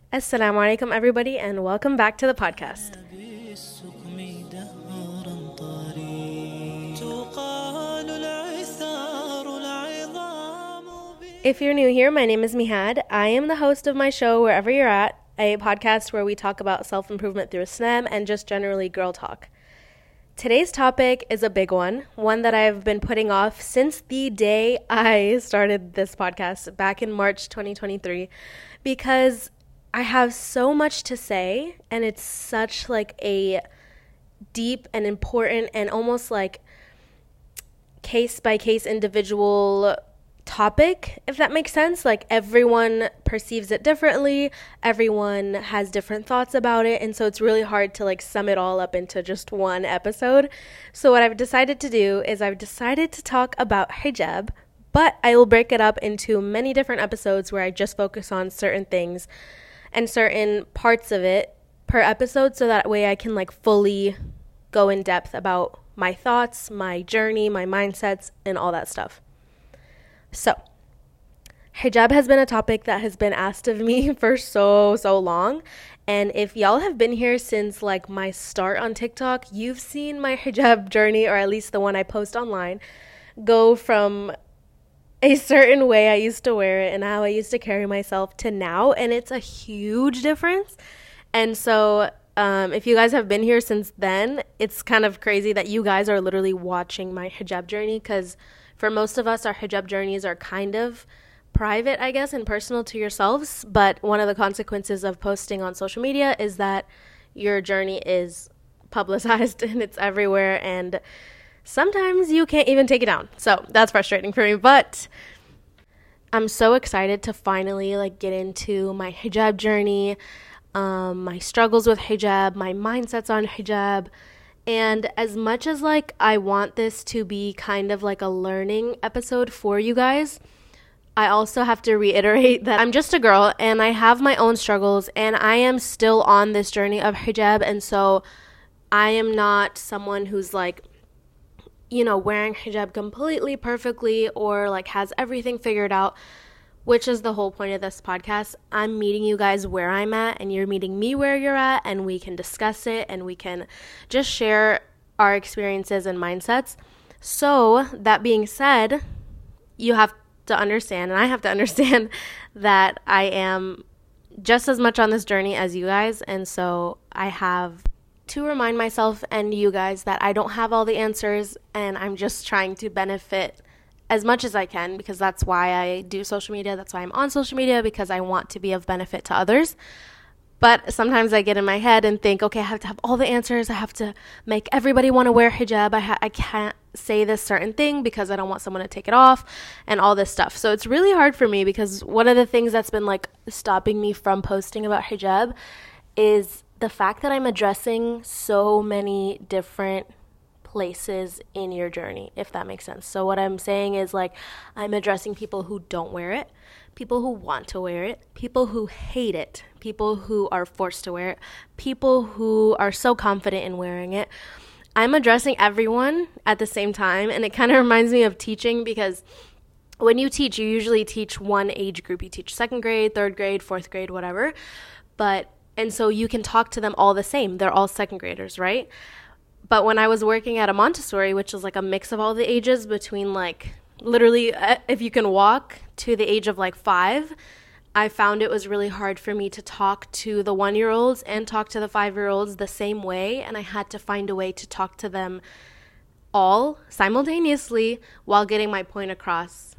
Assalamu alaikum, everybody, and welcome back to the podcast. If you're new here, my name is Mihad. I am the host of my show, Wherever You're At, a podcast where we talk about self-improvement through Islam and just generally girl talk. Today's topic is a big one that I've been putting off since the day I started this podcast back in March 2023, because I have so much to say, and it's such like a deep and important and almost like case by case individual topic, if that makes sense. Like, everyone perceives it differently, everyone has different thoughts about it, and so it's really hard to like sum it all up into just one episode. So what I've decided to do is I've decided to talk about hijab, but I will break it up into many different episodes where I just focus on certain things and certain parts of it per episode, so that way I can like fully go in depth about my thoughts, my journey, my mindsets, and all that stuff. So, hijab has been a topic that has been asked of me for so long. And if y'all have been here since like my start on TikTok, you've seen my hijab journey, or at least the one I post online, go from a certain way I used to wear it and how I used to carry myself to now. And it's a huge difference. And so if you guys have been here since then, it's kind of crazy that you guys are literally watching my hijab journey, because for most of us, our hijab journeys are kind of private, I guess, and personal to yourselves. But one of the consequences of posting on social media is that your journey is publicized and it's everywhere, and sometimes you can't even take it down. So that's frustrating for me. But I'm so excited to finally like get into my hijab journey, my struggles with hijab, my mindsets on hijab. And as much as like I want this to be kind of like a learning episode for you guys, I also have to reiterate that I'm just a girl and I have my own struggles, and I am still on this journey of hijab. And so I am not someone who's like, you know, wearing hijab completely perfectly or like has everything figured out, which is the whole point of this podcast. I'm meeting you guys where I'm at, and you're meeting me where you're at, and we can discuss it and we can just share our experiences and mindsets. So that being said, you have to understand, and I have to understand, that I am just as much on this journey as you guys. And so I have to remind myself and you guys that I don't have all the answers, and I'm just trying to benefit as much as I can, because that's why I do social media. That's why I'm on social media, because I want to be of benefit to others. But sometimes I get in my head and think, okay, I have to have all the answers. I have to make everybody want to wear hijab. I can't say this certain thing because I don't want someone to take it off and all this stuff. So it's really hard for me, because one of the things that's been like stopping me from posting about hijab is the fact that I'm addressing so many different places in your journey, if that makes sense. So what I'm saying is, like, I'm addressing people who don't wear it, people who want to wear it, people who hate it, people who are forced to wear it, people who are so confident in wearing it. I'm addressing everyone at the same time, and it kind of reminds me of teaching, because when you teach, you usually teach one age group. You teach second grade, third grade, fourth grade, whatever. And so you can talk to them all the same. They're all second graders, right? But when I was working at a Montessori, which is like a mix of all the ages between like literally if you can walk to the age of like 5, I found it was really hard for me to talk to the 1-year-olds and talk to the 5-year-olds the same way. And I had to find a way to talk to them all simultaneously while getting my point across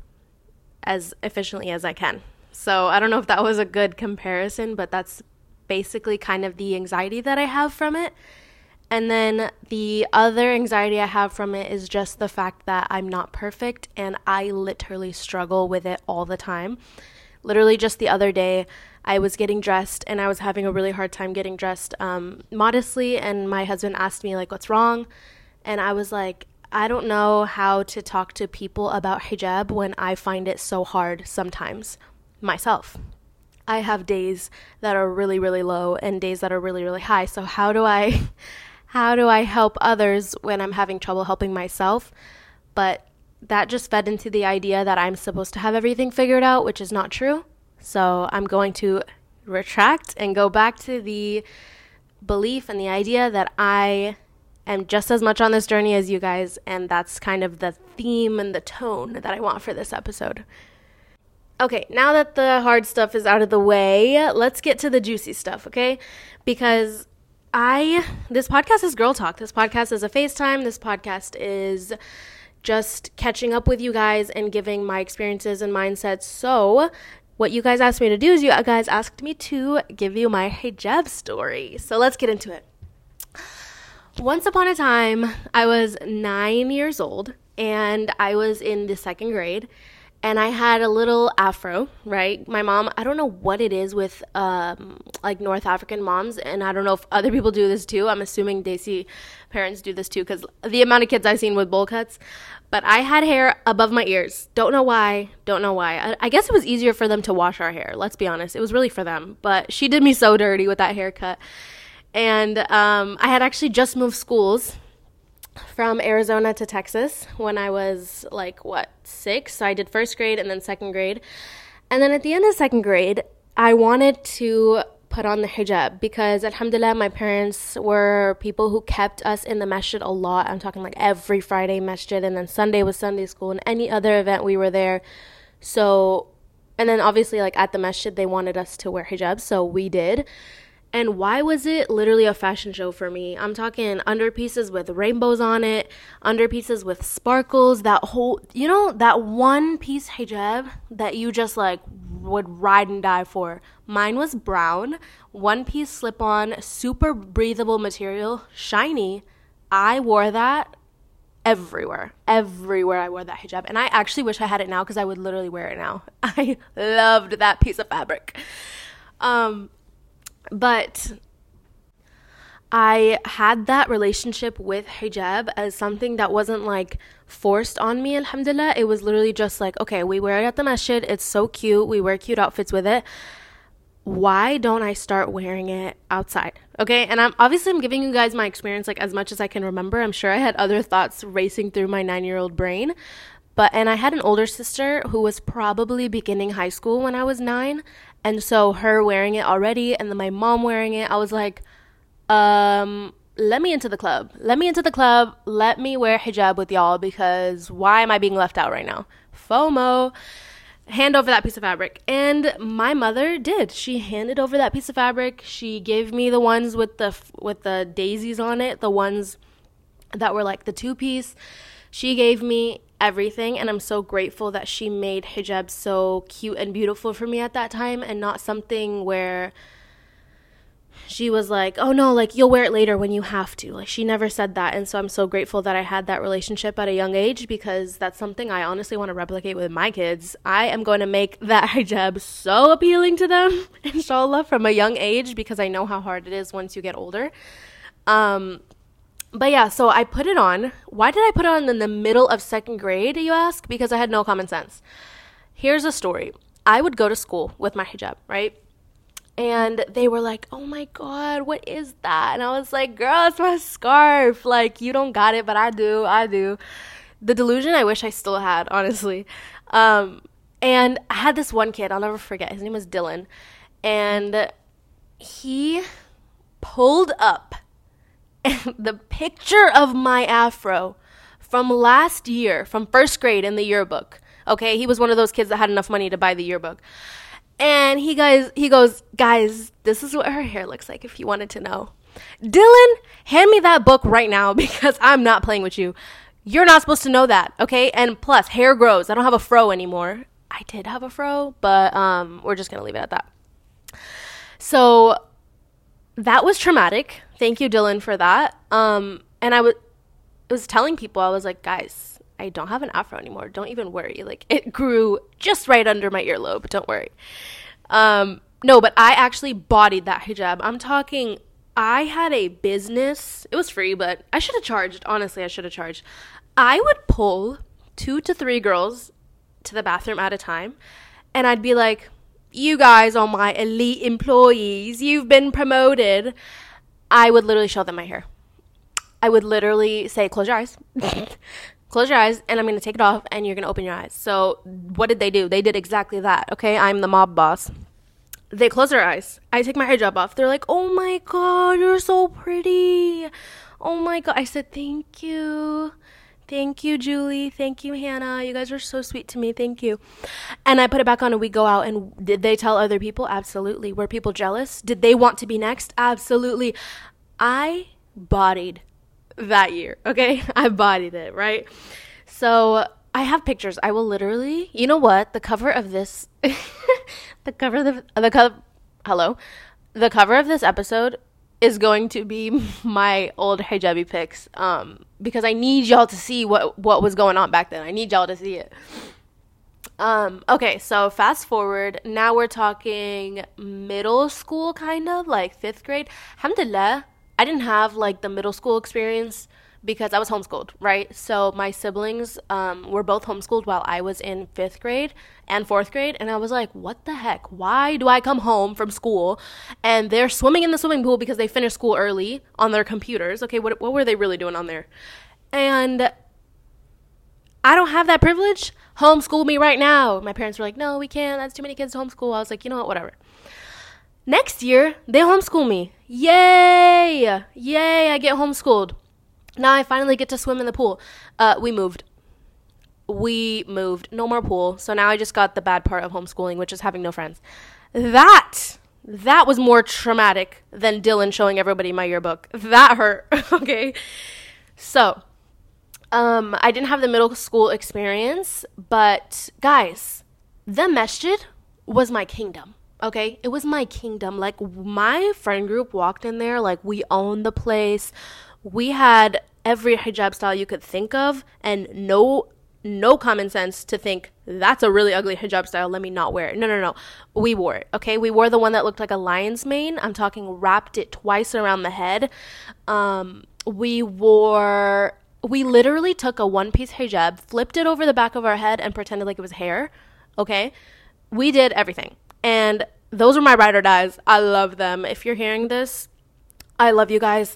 as efficiently as I can. So I don't know if that was a good comparison, but that's basically kind of the anxiety that I have from it. And then the other anxiety I have from it is just the fact that I'm not perfect, and I literally struggle with it all the time. Literally just the other day, I was getting dressed, and I was having a really hard time getting dressed modestly, and my husband asked me, like, what's wrong? And I was like, I don't know how to talk to people about hijab when I find it so hard sometimes myself. I have days that are really, really low and days that are really, really high. So how do I help others when I'm having trouble helping myself? But that just fed into the idea that I'm supposed to have everything figured out, which is not true. So I'm going to retract and go back to the belief and the idea that I am just as much on this journey as you guys, and that's kind of the theme and the tone that I want for this episode. Okay, now that the hard stuff is out of the way, let's get to the juicy stuff, okay? Because this podcast is girl talk. This podcast is a FaceTime. This podcast is just catching up with you guys and giving my experiences and mindsets. So what you guys asked me to do is you guys asked me to give you my hijab story. So let's get into it. Once upon a time, I was 9 years old and I was in the second grade and I had a little afro, right? My mom, I don't know what it is with like North African moms, and I don't know if other people do this too. I'm assuming Desi parents do this too because the amount of kids I've seen with bowl cuts. But I had hair above my ears. Don't know why. I guess it was easier for them to wash our hair. Let's be honest. It was really for them. But she did me so dirty with that haircut. And I had actually just moved schools from Arizona to Texas when I was 6. So I did first grade and then second grade. And then at the end of second grade, I wanted to put on the hijab because alhamdulillah, my parents were people who kept us in the masjid a lot. I'm talking like every Friday masjid, and then Sunday was Sunday school, and any other event we were there. So, and then obviously like at the masjid, they wanted us to wear hijab, so we did. And why was it literally a fashion show for me? I'm talking underpieces with rainbows on it, underpieces with sparkles, that whole, that one piece hijab that you just like would ride and die for. Mine was brown, one piece slip-on, super breathable material, shiny. I wore that everywhere I wore that hijab. And I actually wish I had it now because I would literally wear it now. I loved that piece of fabric. But I had that relationship with hijab as something that wasn't like forced on me, alhamdulillah. It was literally just like, okay, we wear it at the masjid. It's so cute. We wear cute outfits with it. Why don't I start wearing it outside? Okay, and I'm giving you guys my experience like as much as I can remember. I'm sure I had other thoughts racing through my 9-year-old brain. And I had an older sister who was probably beginning high school when I was 9. And so her wearing it already and then my mom wearing it, I was like, let me into the club. Let me wear hijab with y'all because why am I being left out right now? FOMO. Hand over that piece of fabric. And my mother did. She handed over that piece of fabric. She gave me the ones with the daisies on it, the ones that were like the 2-piece. She gave me everything, and I'm so grateful that she made hijab so cute and beautiful for me at that time, and not something where she was like, oh no, like you'll wear it later when you have to. Like she never said that. And so I'm so grateful that I had that relationship at a young age because that's something I honestly want to replicate with my kids. I am going to make that hijab so appealing to them, inshallah, from a young age because I know how hard it is once you get older. But yeah, so I put it on. Why did I put it on in the middle of second grade, you ask? Because I had no common sense. Here's a story. I would go to school with my hijab, right? And they were like, oh my God, what is that? And I was like, girl, it's my scarf. Like, you don't got it, but I do. The delusion I wish I still had, honestly. And I had this one kid, I'll never forget. His name was Dylan. And he pulled up the picture of my afro from last year, from first grade in the yearbook. Okay, he was one of those kids that had enough money to buy the yearbook. And he goes, guys, this is what her hair looks like if you wanted to know. Dylan, hand me that book right now because I'm not playing with you. You're not supposed to know that, okay? And plus, hair grows. I don't have a fro anymore. I did have a fro, but we're just going to leave it at that. So that was traumatic. Thank you, Dylan, for that. And I was telling people, I was like, guys, I don't have an afro anymore. Don't even worry. Like, it grew just right under my earlobe. Don't worry. No, but I actually bodied that hijab. I'm talking, I had a business. It was free, but I should have charged. Honestly, I should have charged. I would pull 2 to 3 girls to the bathroom at a time, and I'd be like, you guys are my elite employees. You've been promoted. I would literally show them my hair. I would literally say, close your eyes. Close your eyes, and I'm going to take it off, and you're going to open your eyes. So what did they do? They did exactly that, okay? I'm the mob boss. They close their eyes. I take my hijab off. They're like, oh my God, you're so pretty. Oh my God. I said, thank you. Thank you, Julie. Thank you, Hannah. You guys are so sweet to me. Thank you. And I put it back on and we go out. And did they tell other people? Absolutely. Were people jealous? Did they want to be next? Absolutely. I bodied that year. Okay. I bodied it. Right. So I have pictures. I will literally, you know what? The cover of this, the cover of this episode is going to be my old hijabi pics, because I need y'all to see what was going on back then. I need y'all to see it. Okay, so fast forward. Now we're talking middle school, kind of like 5th grade. Alhamdulillah, I didn't have like the middle school experience because I was homeschooled, right? So my siblings were both homeschooled while I was in 5th grade and 4th grade. And I was like, what the heck? Why do I come home from school and they're swimming in the swimming pool because they finished school early on their computers? Okay, what were they really doing on there? And I don't have that privilege. Homeschool me right now. My parents were like, no, we can't. That's too many kids to homeschool. I was like, you know what? Whatever. Next year, they homeschool me. Yay! Yay, I get homeschooled. Now I finally get to swim in the pool. We moved. No more pool. So now I just got the bad part of homeschooling, which is having no friends. That was more traumatic than Dylan showing everybody my yearbook. That hurt. Okay. So, I didn't have the middle school experience, but guys, the masjid was my kingdom. Okay. It was my kingdom. Like, my friend group walked in there like we owned the place. We had every hijab style you could think of, and no common sense to think that's a really ugly hijab style, let me not wear it. No. We wore it, okay? We wore the one that looked like a lion's mane. I'm talking wrapped it twice around the head. We literally took a one-piece hijab, flipped it over the back of our head, and pretended like it was hair, okay? We did everything. And those were my ride or dies. I love them. If you're hearing this, I love you guys.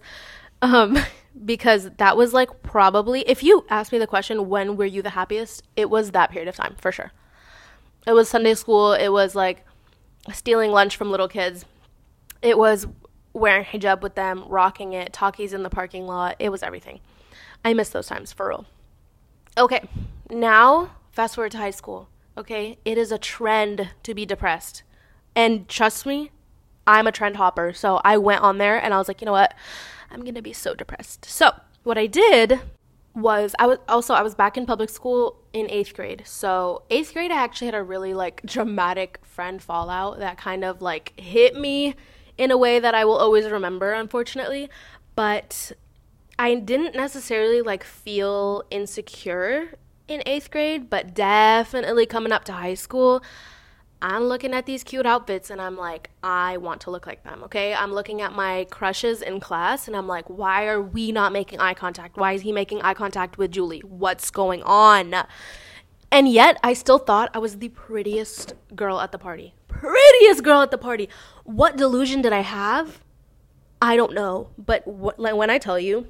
Because that was like probably, if you ask me the question, when were you the happiest? It was that period of time, for sure. It was Sunday school. It was like stealing lunch from little kids. It was wearing hijab with them, rocking it, talkies in the parking lot. It was everything. I miss those times, for real. Okay, now fast forward to high school. Okay, it is a trend to be depressed. And trust me, I'm a trend hopper. So I went on there and I was like, you know what? I'm going to be so depressed. So what I did was I was back in public school in 8th grade. So 8th grade, I actually had a really like dramatic friend fallout that kind of like hit me in a way that I will always remember, unfortunately. But I didn't necessarily like feel insecure in 8th grade, but definitely coming up to high school, I'm looking at these cute outfits and I'm like, I want to look like them, okay? I'm looking at my crushes in class and I'm like, why are we not making eye contact? Why is he making eye contact with Julie? What's going on? And yet, I still thought I was the prettiest girl at the party. Prettiest girl at the party. What delusion did I have? I don't know. But like when I tell you,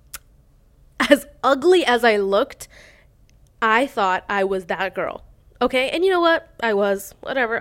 as ugly as I looked, I thought I was that girl. Okay, and you know what? I was.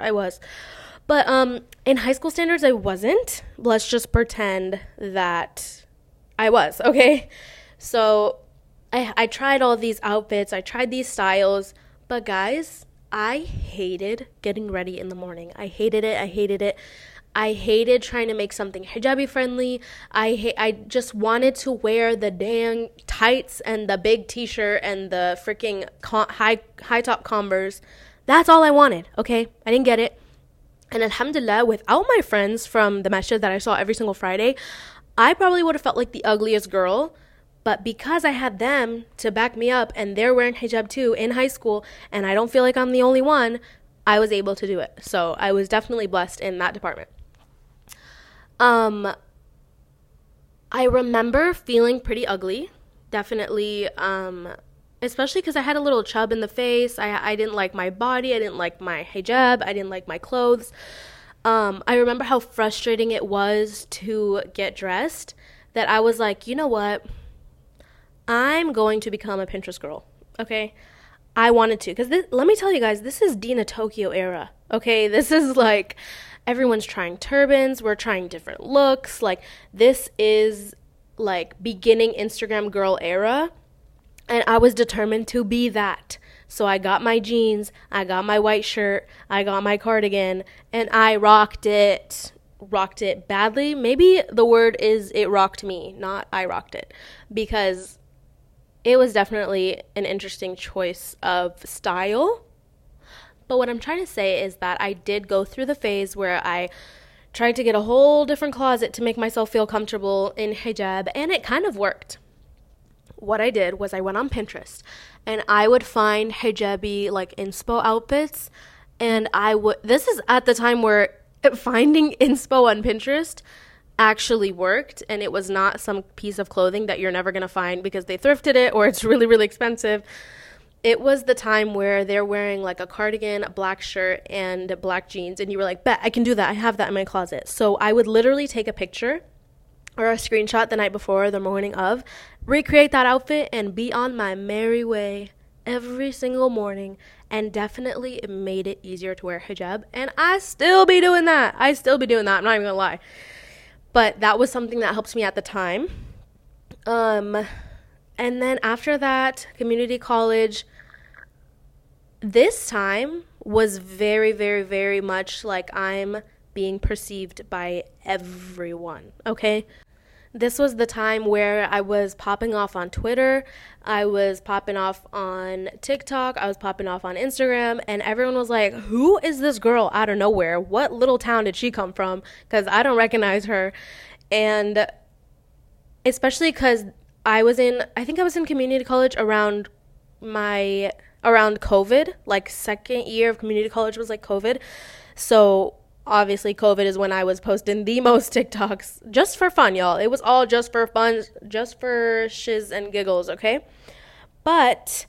But in high school standards, I wasn't. Let's just pretend that I was, okay? So I tried all these outfits. I tried these styles. But guys, I hated getting ready in the morning. I hated it. I hated trying to make something hijabi friendly. I just wanted to wear the dang tights and the big t-shirt and the freaking high top Converse. That's all I wanted, okay? I didn't get it. And alhamdulillah, without my friends from the masjid that I saw every single Friday, I probably would have felt like the ugliest girl. But because I had them to back me up and they're wearing hijab too in high school and I don't feel like I'm the only one, I was able to do it. So I was definitely blessed in that department. I remember feeling pretty ugly, definitely, especially because I had a little chub in the face. I didn't like my body. I didn't like my hijab. I didn't like my clothes. I remember how frustrating it was to get dressed, that I was like, you know what? I'm going to become a Pinterest girl, okay? I wanted to, because let me tell you guys, this is Dina Tokyo era, okay? This is like everyone's trying turbans, we're trying different looks. Like, this is like beginning Instagram girl era, and I was determined to be that. So I got my jeans, I got my white shirt, I got my cardigan, and I rocked it badly. Maybe the word is it rocked me, not I rocked it, because it was definitely an interesting choice of style. But what I'm trying to say is that I did go through the phase where I tried to get a whole different closet to make myself feel comfortable in hijab, and it kind of worked. What I did was I went on Pinterest, and I would find hijabi, like, inspo outfits, and this is at the time where finding inspo on Pinterest actually worked, and it was not some piece of clothing that you're never going to find because they thrifted it or it's really, really expensive. It was the time where they're wearing like a cardigan, a black shirt, and black jeans, and you were like, bet, I can do that. I have that in my closet. So I would literally take a picture or a screenshot the night before, the morning of, recreate that outfit, and be on my merry way every single morning. And definitely it made it easier to wear hijab. And I still be doing that. I'm not even gonna lie. But that was something that helped me at the time. And then after that, community college, this time was very, very, very much like I'm being perceived by everyone, okay? This was the time where I was popping off on Twitter, I was popping off on TikTok, I was popping off on Instagram, and everyone was like, who is this girl out of nowhere? What little town did she come from? Because I don't recognize her. And especially because I think I was in community college around COVID, like second year of community college was like COVID. So obviously COVID is when I was posting the most TikToks, just for fun, y'all. It was all just for fun, just for shiz and giggles, okay? But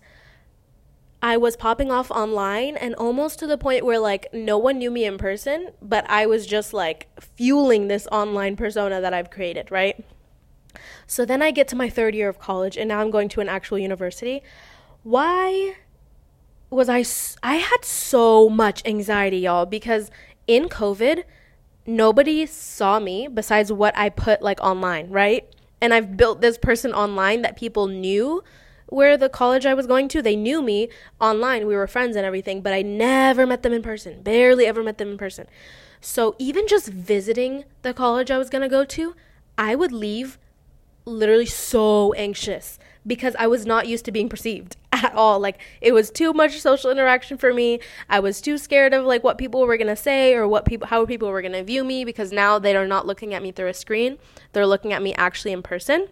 I was popping off online, and almost to the point where like no one knew me in person, but I was just like fueling this online persona that I've created, right? So then I get to my third year of college, and now I'm going to an actual university. Why was I had so much anxiety, y'all, because in COVID, nobody saw me besides what I put like online, right? And I've built this person online that people knew where the college I was going to. They knew me online. We were friends and everything, but I never met them in person, barely ever met them in person. So even just visiting the college I was going to go to, I would leave literally so anxious because I was not used to being perceived at all. Like, it was too much social interaction for me. I was too scared of like what people were gonna say or how people were gonna view me, because now they are not looking at me through a screen, they're looking at me actually in person.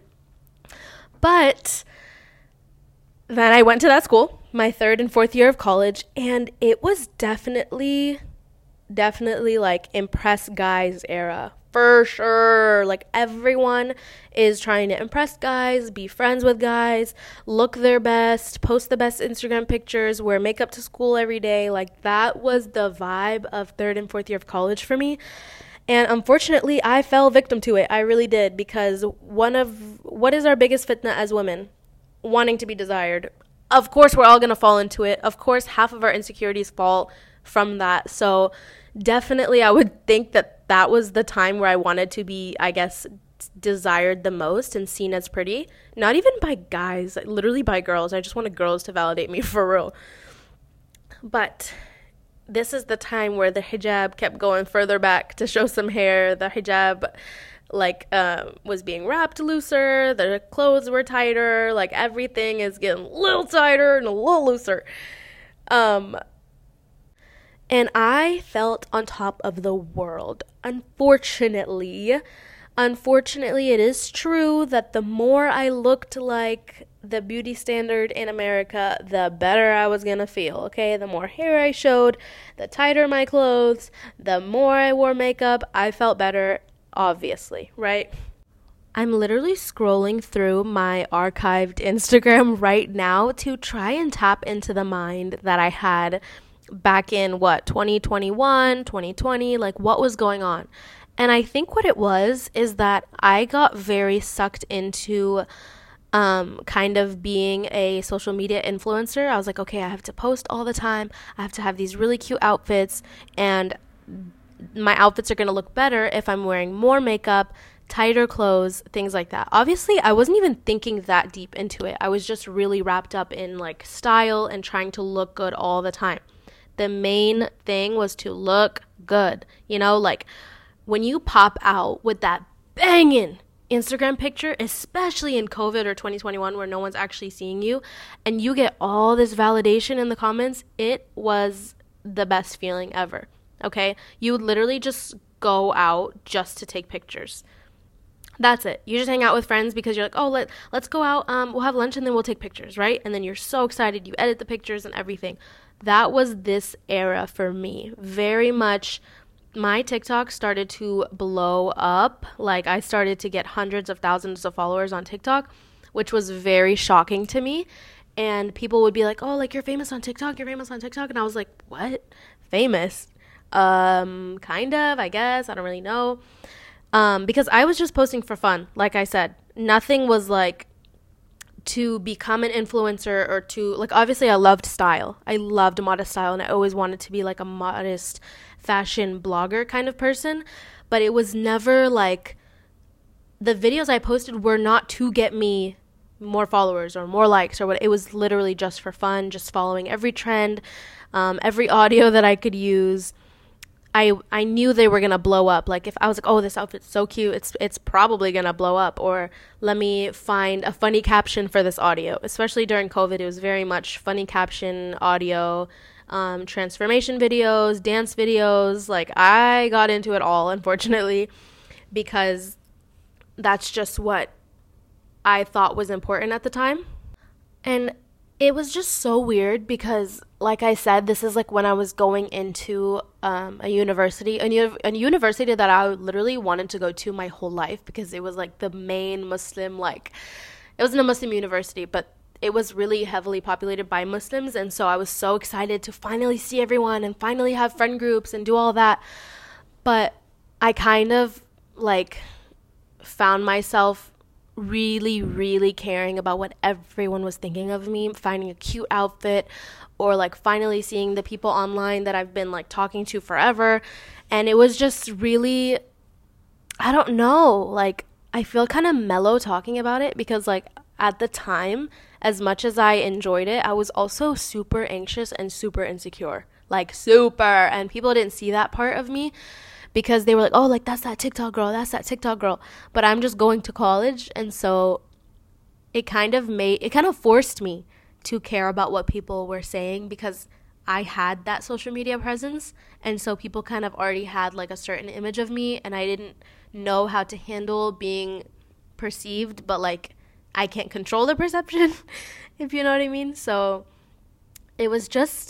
But then I went to that school, my third and fourth year of college, and it was definitely like impress guys era. For sure. Like, everyone is trying to impress guys, be friends with guys, look their best, post the best Instagram pictures, wear makeup to school every day. Like, that was the vibe of third and fourth year of college for me. And unfortunately, I fell victim to it. I really did, because what is our biggest fitna as women? Wanting to be desired. Of course, we're all going to fall into it. Of course, half of our insecurities fall from that. So definitely, I would think that was the time where I wanted to be, I guess, desired the most and seen as pretty. Not even by guys, literally by girls. I just wanted girls to validate me, for real. But this is the time where the hijab kept going further back to show some hair. The hijab was being wrapped looser, the clothes were tighter, like everything is getting a little tighter and a little looser. And I felt on top of the world. Unfortunately, it is true that the more I looked like the beauty standard in America, the better I was gonna feel, okay? The more hair I showed, the tighter my clothes, the more I wore makeup, I felt better, obviously, right? I'm literally scrolling through my archived Instagram right now to try and tap into the mind that I had back in 2021, 2020, like what was going on. And I think what it was is that I got very sucked into kind of being a social media influencer. I was like, okay, I have to post all the time. I have to have these really cute outfits. And my outfits are going to look better if I'm wearing more makeup, tighter clothes, things like that. Obviously, I wasn't even thinking that deep into it. I was just really wrapped up in like style and trying to look good all the time. The main thing was to look good. Like when you pop out with that banging Instagram picture, especially in COVID or 2021 where no one's actually seeing you, and you get all this validation in the comments, it was the best feeling ever. Okay? You would literally just go out just to take pictures. That's it. You just hang out with friends because you're like, oh, let's go out. We'll have lunch and then we'll take pictures, right? And then you're so excited. You edit the pictures and everything. That was this era for me. Very much my TikTok started to blow up. Like I started to get hundreds of thousands of followers on TikTok, which was very shocking to me. And people would be like, oh, like you're famous on TikTok. You're famous on TikTok. And I was like, what? Famous? Kind of, I guess. I don't really know. Because I was just posting for fun. Like I said, nothing was like to become an influencer or to like, obviously I loved style. I loved modest style and I always wanted to be like a modest fashion blogger kind of person. But it was never like, the videos I posted were not to get me more followers or more likes or what. It was literally just for fun, just following every trend, every audio that I could use. I knew they were going to blow up. Like if I was like, oh, this outfit's so cute, it's probably going to blow up. Or let me find a funny caption for this audio. Especially during COVID, it was very much funny caption audio, transformation videos, dance videos. Like I got into it all, unfortunately, because that's just what I thought was important at the time. And it was just so weird because, like I said, this is like when I was going into a university that I literally wanted to go to my whole life because it was like the main Muslim, like it wasn't a Muslim university, but it was really heavily populated by Muslims. And so I was so excited to finally see everyone and finally have friend groups and do all that. But I kind of like found myself really, really caring about what everyone was thinking of me, finding a cute outfit, or like finally seeing the people online that I've been like talking to forever. And it was just really, I don't know, like I feel kind of mellow talking about it because like at the time, as much as I enjoyed it, I was also super anxious and super insecure, like super, and people didn't see that part of me. Because they were like, oh, like, that's that TikTok girl. But I'm just going to college. And so it kind of forced me to care about what people were saying because I had that social media presence. And so people kind of already had like a certain image of me. And I didn't know how to handle being perceived. But like, I can't control the perception, if you know what I mean. So it was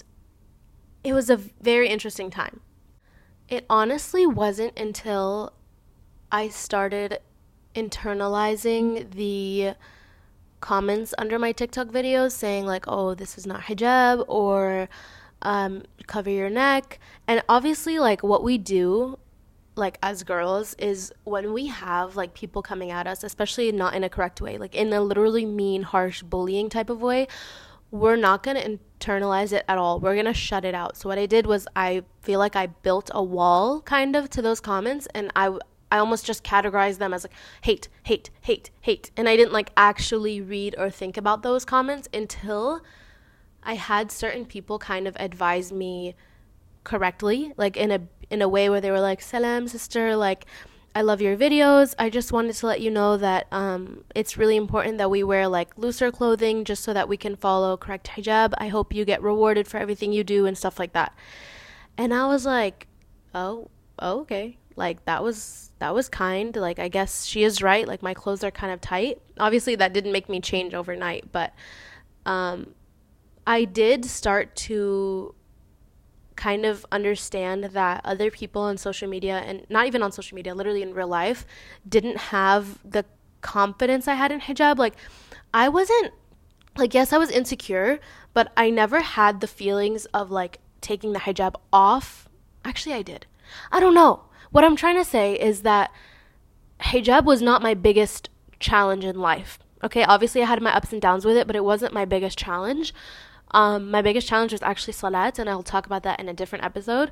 a very interesting time. It honestly wasn't until I started internalizing the comments under my TikTok videos saying like, oh, this is not hijab, or cover your neck. And obviously like what we do like as girls is when we have like people coming at us, especially not in a correct way, like in a literally mean, harsh bullying type of way, we're not going to internalize it at all. We're going to shut it out. So what I did was I feel like I built a wall kind of to those comments, and I almost just categorized them as like hate, hate, hate, hate. And I didn't like actually read or think about those comments until I had certain people kind of advise me correctly, like in a way where they were like, Salam, sister, like I love your videos. I just wanted to let you know that it's really important that we wear like looser clothing just so that we can follow correct hijab. I hope you get rewarded for everything you do and stuff like that. And I was like, oh okay. Like that was kind. Like I guess she is right. Like my clothes are kind of tight. Obviously that didn't make me change overnight, but I did start to kind of understand that other people on social media, and not even on social media, literally in real life, didn't have the confidence I had in hijab. Like I wasn't, like, yes, I was insecure, but I never had the feelings of like taking the hijab off. Actually, I did. I don't know. What I'm trying to say is that hijab was not my biggest challenge in life. Okay, obviously I had my ups and downs with it, but it wasn't my biggest challenge. My biggest challenge was actually salat, and I'll talk about that in a different episode.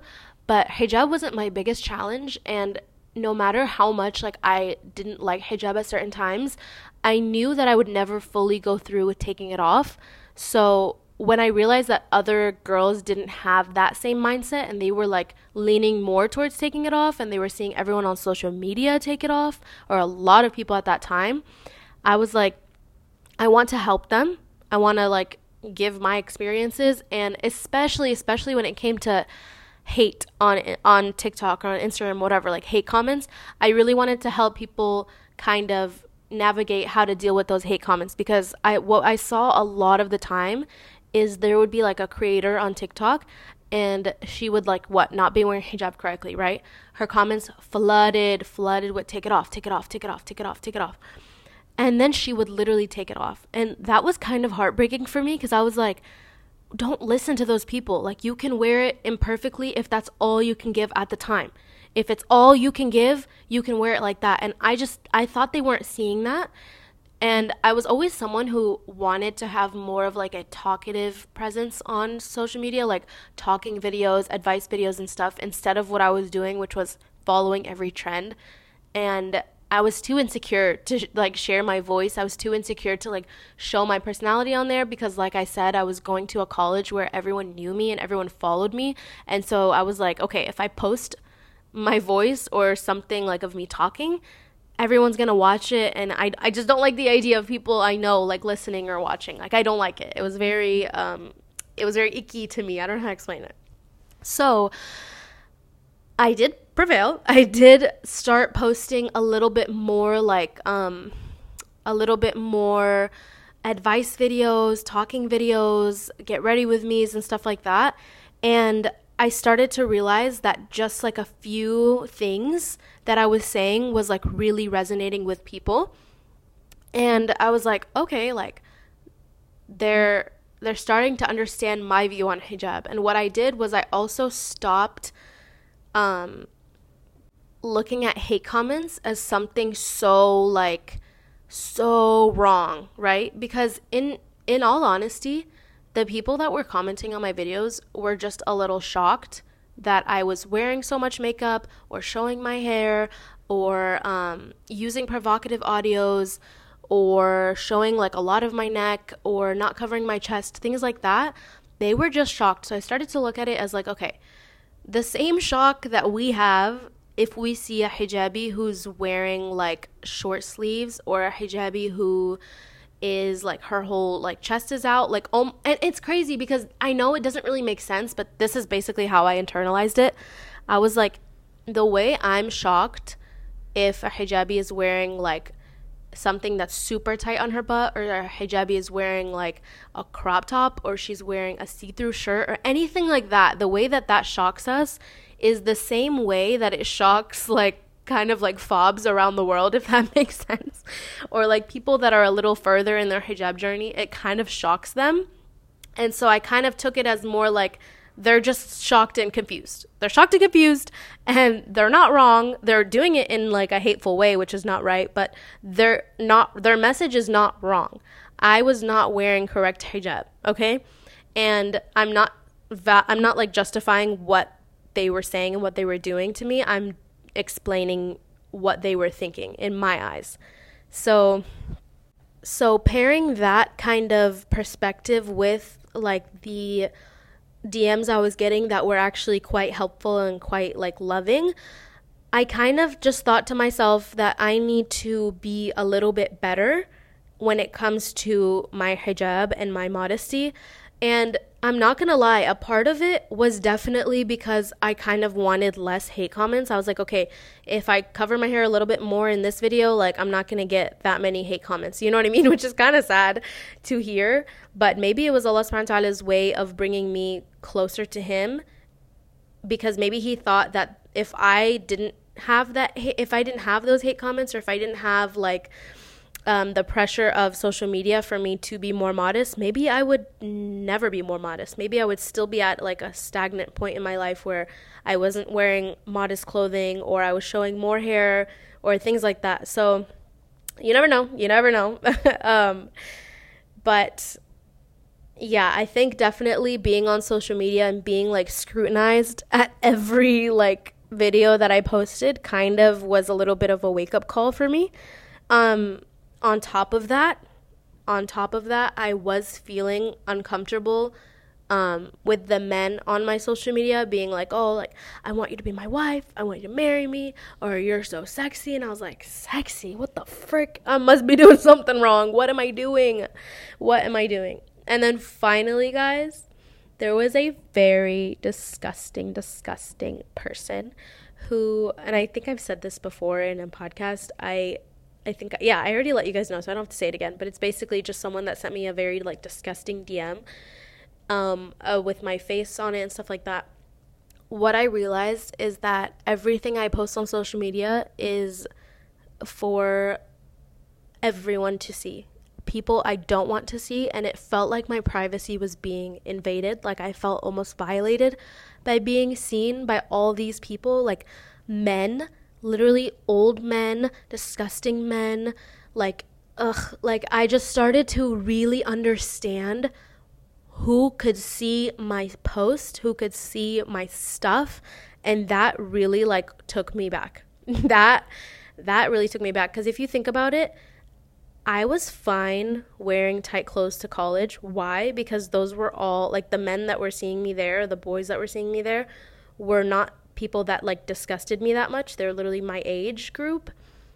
But hijab wasn't my biggest challenge, and no matter how much like I didn't like hijab at certain times, I knew that I would never fully go through with taking it off. So when I realized that other girls didn't have that same mindset and they were like leaning more towards taking it off, and they were seeing everyone on social media take it off, or a lot of people at that time, I was like, I want to help them. I want to like give my experiences, and especially when it came to hate on TikTok or on Instagram, whatever, like hate comments, I really wanted to help people kind of navigate how to deal with those hate comments, because what I saw a lot of the time is there would be like a creator on TikTok, and she would like not be wearing hijab correctly, right? Her comments flooded with take it off, take it off, take it off, take it off, take it off. And then she would literally take it off. And that was kind of heartbreaking for me, because I was like, don't listen to those people. Like, you can wear it imperfectly if that's all you can give at the time. If it's all you can give, you can wear it like that. And I thought they weren't seeing that. And I was always someone who wanted to have more of like a talkative presence on social media, like talking videos, advice videos and stuff, instead of what I was doing, which was following every trend. And I was too insecure to like share my voice. I was too insecure to like show my personality on there, because like I said, I was going to a college where everyone knew me and everyone followed me. And so I was like, okay, if I post my voice or something like of me talking, everyone's gonna watch it, and I just don't like the idea of people I know like listening or watching. Like, I don't like it. It was very icky to me. I don't know how to explain it. So I did prevail. I did start posting a little bit more like a little bit more advice videos, talking videos, get ready with me's and stuff like that. And I started to realize that just like a few things that I was saying was like really resonating with people. And I was like, okay, like they're starting to understand my view on hijab. And what I did was I also stopped looking at hate comments as something so wrong, right? Because in all honesty, the people that were commenting on my videos were just a little shocked that I was wearing so much makeup, or showing my hair, or using provocative audios, or showing like a lot of my neck, or not covering my chest, things like that. They were just shocked. So I started to look at it as like, okay, the same shock that we have if we see a hijabi who's wearing like short sleeves, or a hijabi who is like her whole like chest is out, like, and it's crazy because I know it doesn't really make sense, but this is basically how I internalized it. I was like, the way I'm shocked if a hijabi is wearing like something that's super tight on her butt, or a hijabi is wearing like a crop top, or she's wearing a see-through shirt, or anything like that, the way that shocks us is the same way that it shocks like kind of like fobs around the world, if that makes sense, or like people that are a little further in their hijab journey. It kind of shocks them. And so I kind of took it as more like they're just shocked and confused. They're shocked and confused, and they're not wrong. They're doing it in like a hateful way, which is not right, but their message is not wrong. I was not wearing correct hijab, okay? And I'm not like justifying what they were saying and what they were doing to me. I'm explaining what they were thinking in my eyes. So pairing that kind of perspective with like the DMs I was getting that were actually quite helpful and quite like loving, I kind of just thought to myself that I need to be a little bit better when it comes to my hijab and my modesty. And I'm not gonna lie, a part of it was definitely because I kind of wanted less hate comments. I was like, okay, if I cover my hair a little bit more in this video, like I'm not gonna get that many hate comments. You know what I mean? Which is kind of sad to hear. But maybe it was Allah subhanahu wa ta'ala's way of bringing me closer to Him, because maybe He thought that if I didn't have those hate comments, or if I didn't have like the pressure of social media for me to be more modest, maybe I would never be more modest. Maybe I would still be at like a stagnant point in my life where I wasn't wearing modest clothing, or I was showing more hair, or things like that. So you never know. But Yeah, I think definitely being on social media and being like scrutinized at every like video that I posted kind of was a little bit of a wake up call for me. Um, on top of that, I was feeling uncomfortable with the men on my social media being like, oh, like, I want you to be my wife. I want you to marry me. Or you're so sexy. And I was like, sexy? What the frick? I must be doing something wrong. What am I doing? What am I doing? And then finally, guys, there was a very disgusting person who, and I think I've said this before in a podcast. I think, yeah, I already let you guys know, so I don't have to say it again. But it's basically just someone that sent me a very like disgusting DM, with my face on it and stuff like that. What I realized is that everything I post on social media is for everyone to see. People I don't want to see, and it felt like my privacy was being invaded. Like I felt almost violated by being seen by all these people, like men, literally old men, disgusting men, like ugh, like I just started to really understand who could see my post, who could see my stuff, and that really like took me back. That really took me back, because if you think about it, I was fine wearing tight clothes to college. Why? Because those were all like the men that were seeing me there, the boys that were seeing me there were not people that like disgusted me that much. They're literally my age group.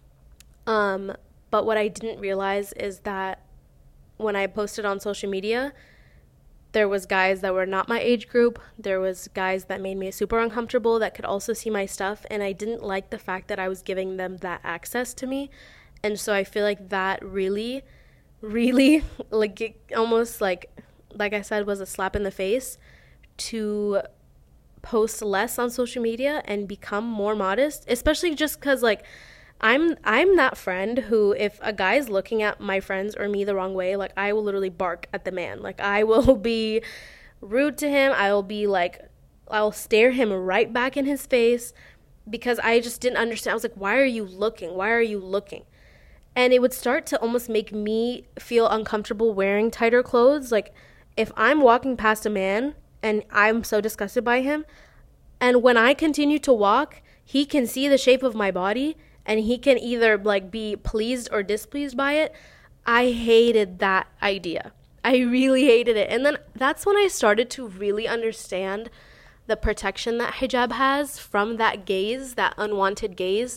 But what I didn't realize is that when I posted on social media, there was guys that were not my age group. There was guys that made me super uncomfortable that could also see my stuff, and I didn't like the fact that I was giving them that access to me. And so I feel like that really, really, like, it almost like I said, was a slap in the face to post less on social media and become more modest, especially just because, like, I'm that friend who, if a guy's looking at my friends or me the wrong way, like, I will literally bark at the man. Like, I will be rude to him. I'll stare him right back in his face, because I just didn't understand. I was like, why are you looking? Why are you looking? And it would start to almost make me feel uncomfortable wearing tighter clothes. Like, if I'm walking past a man and I'm so disgusted by him, and when I continue to walk, he can see the shape of my body, and he can either like be pleased or displeased by it. I hated that idea. I really hated it. And then that's when I started to really understand the protection that hijab has from that gaze, that unwanted gaze.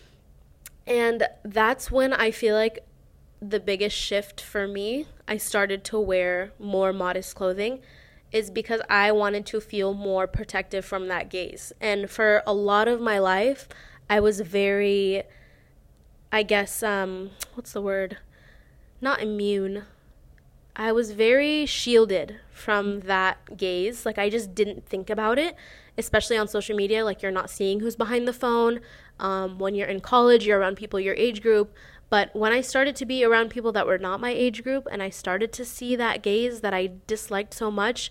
And that's when I feel like the biggest shift for me, I started to wear more modest clothing, is because I wanted to feel more protective from that gaze. And for a lot of my life, I was very, I guess, what's the word? Not immune. I was very shielded from that gaze. Like, I just didn't think about it, especially on social media. Like, you're not seeing who's behind the phone. When you're in college, you're around people your age group. But when I started to be around people that were not my age group, and I started to see that gaze that I disliked so much,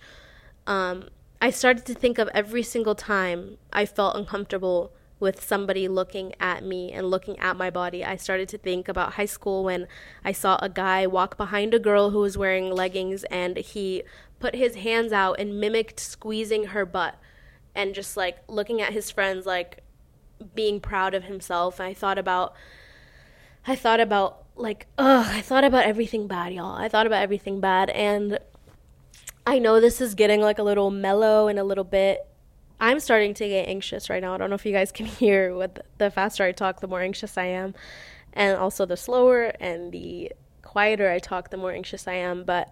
I started to think of every single time I felt uncomfortable with somebody looking at me and looking at my body. I started to think about high school when I saw a guy walk behind a girl who was wearing leggings, and he put his hands out and mimicked squeezing her butt, and just like looking at his friends, like being proud of himself. And I thought about everything bad, y'all. I thought about everything bad. And I know this is getting like a little mellow and a little bit, I'm starting to get anxious right now. I don't know if you guys can hear, with the faster I talk, the more anxious I am. And also the slower and the quieter I talk, the more anxious I am. But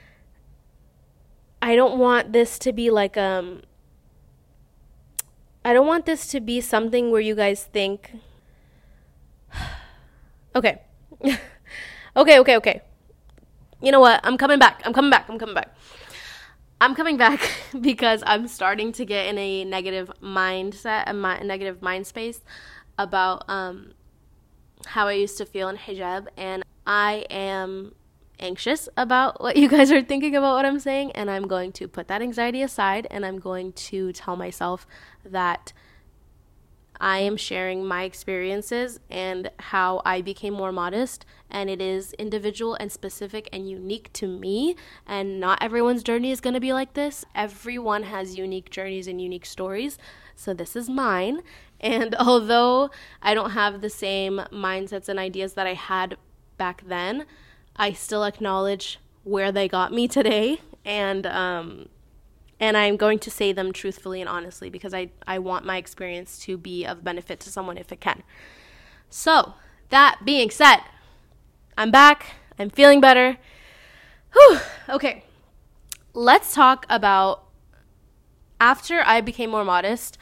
I don't want this to be like, I don't want this to be something where you guys think, okay. Okay. You know what? I'm coming back because I'm starting to get in a negative mindset, a negative mind space about how I used to feel in hijab, and I am anxious about what you guys are thinking about what I'm saying, and I'm going to put that anxiety aside, and I'm going to tell myself that I am sharing my experiences and how I became more modest, and it is individual and specific and unique to me, and not everyone's journey is going to be like this. Everyone has unique journeys and unique stories, so this is mine. And although I don't have the same mindsets and ideas that I had back then, I still acknowledge where they got me today, and I'm going to say them truthfully and honestly because I want my experience to be of benefit to someone if it can. So, that being said, I'm back. I'm feeling better. Whew. Okay, let's talk about after I became more modest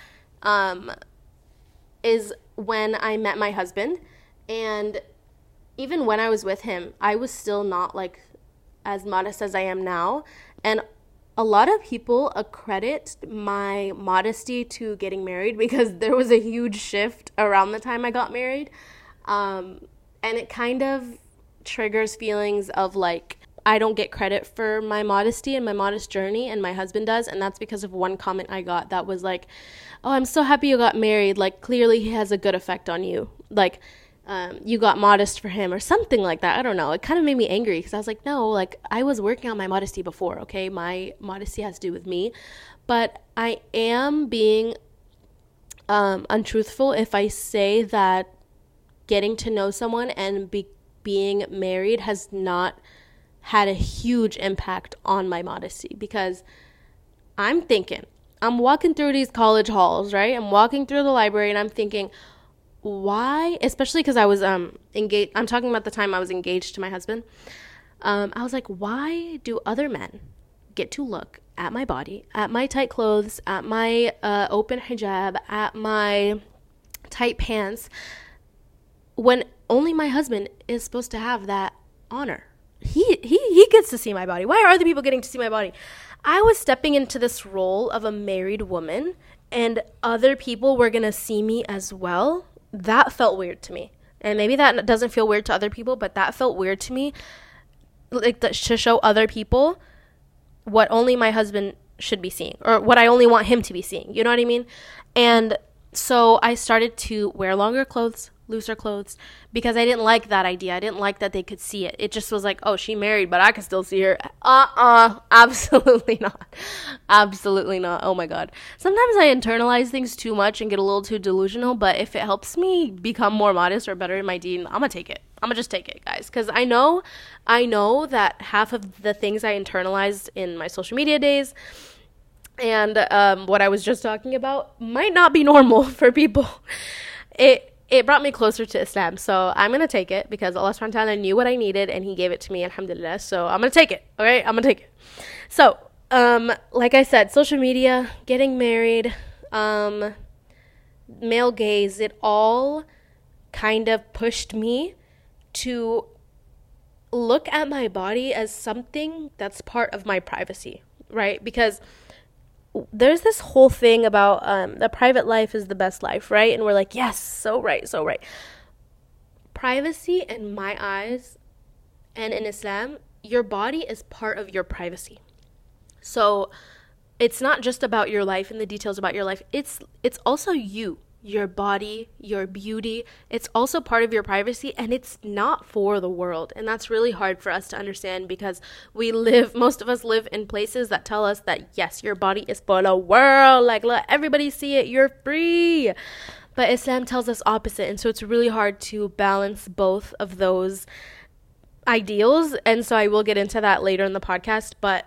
is when I met my husband. And even when I was with him, I was still not like as modest as I am now. And a lot of people accredit my modesty to getting married because there was a huge shift around the time I got married. And it kind of triggers feelings of like, I don't get credit for my modesty and my modest journey, and my husband does. And that's because of one comment I got that was like, oh, I'm so happy you got married. Like, clearly he has a good effect on you. Like, you got modest for him or something like that. I don't know. It kind of made me angry because I was like, no, like I was working on my modesty before, okay? My modesty has to do with me. But I am being untruthful if I say that getting to know someone and being married has not had a huge impact on my modesty, because I'm walking through these college halls, right? I'm walking through the library and I'm thinking, why, especially because I was engaged. I'm talking about the time I was engaged to my husband. I was like, why do other men get to look at my body, at my tight clothes, at my open hijab, at my tight pants, when only my husband is supposed to have that honor? He gets to see my body. Why are other people getting to see my body? I was stepping into this role of a married woman, and other people were gonna see me as well. That felt weird to me. And maybe that doesn't feel weird to other people, but that felt weird to me. Like, to show other people what only my husband should be seeing, or what I only want him to be seeing. You know what I mean? And so I started to wear longer clothes, looser clothes, because I didn't like that idea. I didn't like that they could see it. It just was like, oh, she married, but I can still see her. Absolutely not. Absolutely not. Oh my God. Sometimes I internalize things too much and get a little too delusional, but if it helps me become more modest or better in my deed, I'm gonna take it. I'm gonna just take it, guys, because I know that half of the things I internalized in my social media days and what I was just talking about might not be normal for people. It brought me closer to Islam, so I'm going to take it because Allah subhanahu wa ta'ala knew what I needed and he gave it to me, alhamdulillah, so I'm going to take it, okay? I'm going to take it. So, like I said, social media, getting married, male gaze, it all kind of pushed me to look at my body as something that's part of my privacy, right? Because there's this whole thing about the private life is the best life, right? And we're like, yes, so right. Privacy in my eyes and in Islam, your body is part of your privacy. So it's not just about your life and the details about your life. It's also you, your body, your beauty. It's also part of your privacy, and it's not for the world. And that's really hard for us to understand because most of us live in places that tell us that, yes, your body is for the world. Like, let everybody see it. You're free. But Islam tells us opposite. And so it's really hard to balance both of those ideals. And so I will get into that later in the podcast. But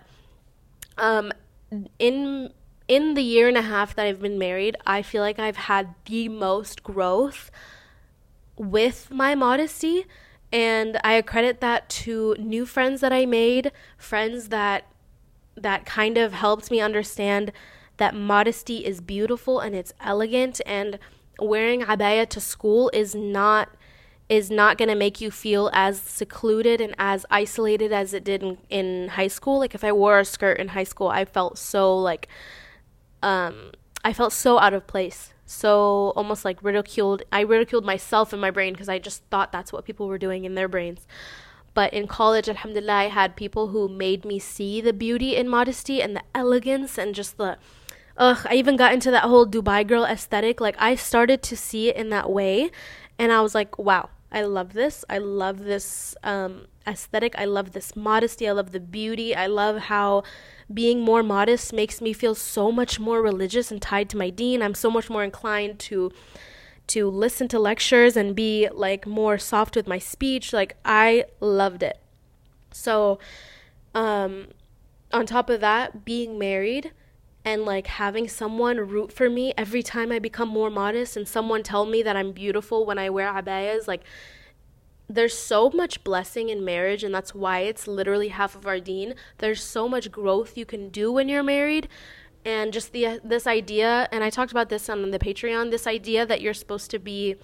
in the year and a half that I've been married, I feel like I've had the most growth with my modesty, and I accredit that to new friends that I made, friends that kind of helped me understand that modesty is beautiful and it's elegant, and wearing abaya to school is not going to make you feel as secluded and as isolated as it did in high school. Like, if I wore a skirt in high school, I felt so like I felt so out of place, so almost like ridiculed. I ridiculed myself in my brain because I just thought that's what people were doing in their brains. But in college, alhamdulillah, I had people who made me see the beauty in modesty and the elegance and just the I even got into that whole Dubai girl aesthetic. Like, I started to see it in that way, and I was like, wow, I love this. I love this aesthetic. I love this modesty. I love the beauty. I love how being more modest makes me feel so much more religious and tied to my deen. I'm so much more inclined to listen to lectures and be like more soft with my speech. Like, I loved it. So on top of that, being married and like having someone root for me every time I become more modest, and someone tell me that I'm beautiful when I wear abayas, like, there's so much blessing in marriage, and that's why it's literally half of our deen. There's so much growth you can do when you're married. And just this idea, and I talked about this on the Patreon, this idea that you're supposed to be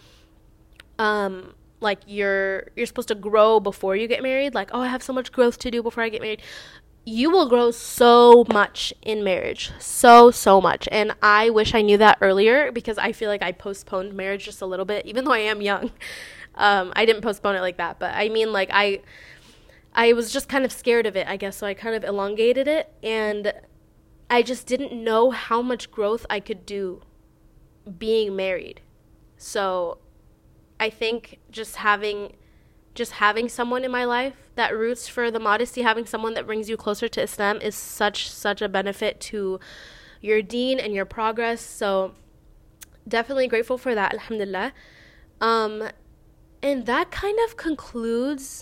like you're supposed to grow before you get married. Like, oh, I have so much growth to do before I get married. You will grow so much in marriage, so much. And I wish I knew that earlier, because I feel like I postponed marriage just a little bit, even though I am young. I didn't postpone it like that, but I mean, like, I was just kind of scared of it, I guess, so I kind of elongated it, and I just didn't know how much growth I could do being married. So I think just having someone in my life that roots for the modesty, having someone that brings you closer to Islam, is such a benefit to your deen and your progress. So definitely grateful for that, alhamdulillah. And that kind of concludes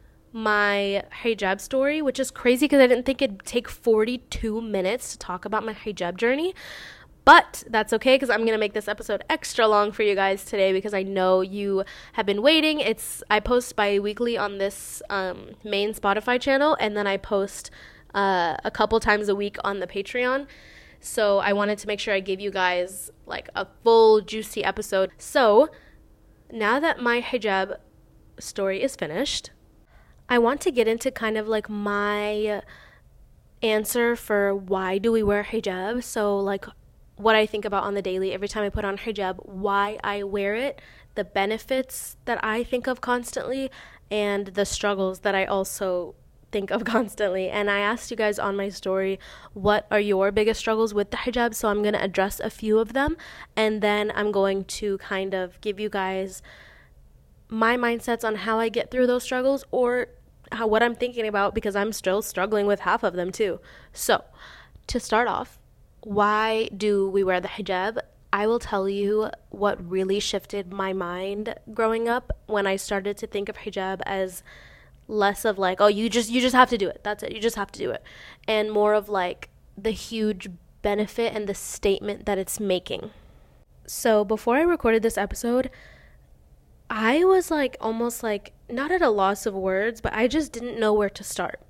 my hijab story, which is crazy because I didn't think it'd take 42 minutes to talk about my hijab journey. But that's okay, because I'm going to make this episode extra long for you guys today, because I know you have been waiting. I post bi-weekly on this main Spotify channel, and then I post a couple times a week on the Patreon. So I wanted to make sure I gave you guys like a full juicy episode. So now that my hijab story is finished, I want to get into kind of like my answer for why do we wear hijab. So like what I think about on the daily every time I put on hijab, why I wear it, the benefits that I think of constantly, and the struggles that I also think of constantly. And I asked you guys on my story, what are your biggest struggles with the hijab? So I'm going to address a few of them, and then I'm going to kind of give you guys my mindsets on how I get through those struggles, or what I'm thinking about, because I'm still struggling with half of them too. So to start off, why do we wear the hijab? I will tell you what really shifted my mind growing up when I started to think of hijab as less of like, oh, you just have to do it. That's it. You just have to do it. And more of like the huge benefit and the statement that it's making. So before I recorded this episode, I was like almost like not at a loss of words, but I just didn't know where to start.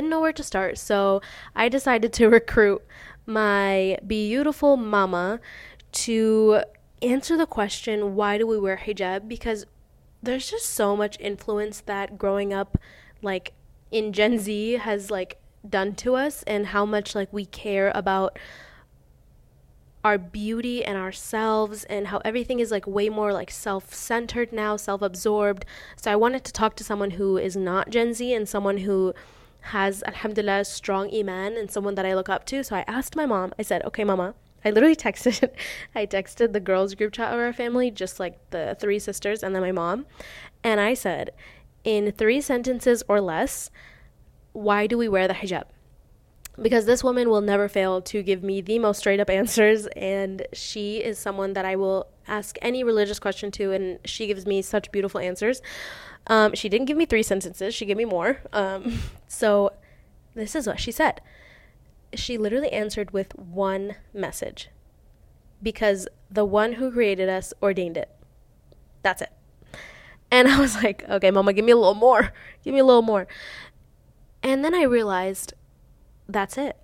So I decided to recruit my beautiful mama to answer the question, why do we wear hijab? Because there's just so much influence that growing up like in Gen Z has like done to us, and how much like we care about our beauty and ourselves, and how everything is like way more like self-centered now, self-absorbed. So I wanted to talk to someone who is not Gen Z, and someone who has, alhamdulillah, strong iman, and someone that I look up to. So I asked my mom, I said, okay, mama, I literally texted the girls group chat of our family, just like the 3 sisters and then my mom. And I said, in 3 sentences or less, why do we wear the hijab? Because this woman will never fail to give me the most straight up answers, and she is someone that I will ask any religious question to, and she gives me such beautiful answers. She didn't give me 3 sentences, she gave me more. So this is what she said. She literally answered with one message: because the one who created us ordained it. That's it. And I was like, okay, mama, give me a little more. And then I realized, that's it.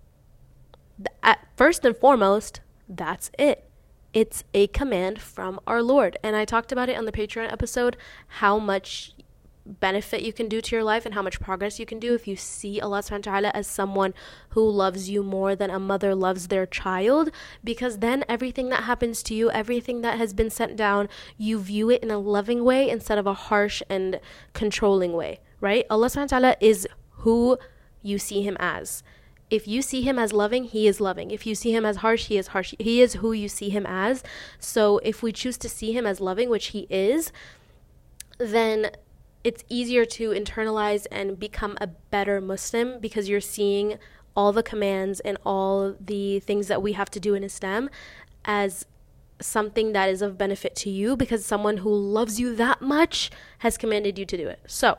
First and foremost, that's it. It's a command from our Lord. And I talked about it on the Patreon episode, how much benefit you can do to your life and how much progress you can do if you see Allah subhanahu wa ta'ala as someone who loves you more than a mother loves their child. Because then everything that happens to you, everything that has been sent down, you view it in a loving way instead of a harsh and controlling way, right? Allah subhanahu wa ta'ala is who you see him as. If you see him as loving, he is loving. If you see him as harsh, he is harsh. He is who you see him as. So if we choose to see him as loving, which he is, then it's easier to internalize and become a better Muslim, because you're seeing all the commands and all the things that we have to do in Islam as something that is of benefit to you, because someone who loves you that much has commanded you to do it. So,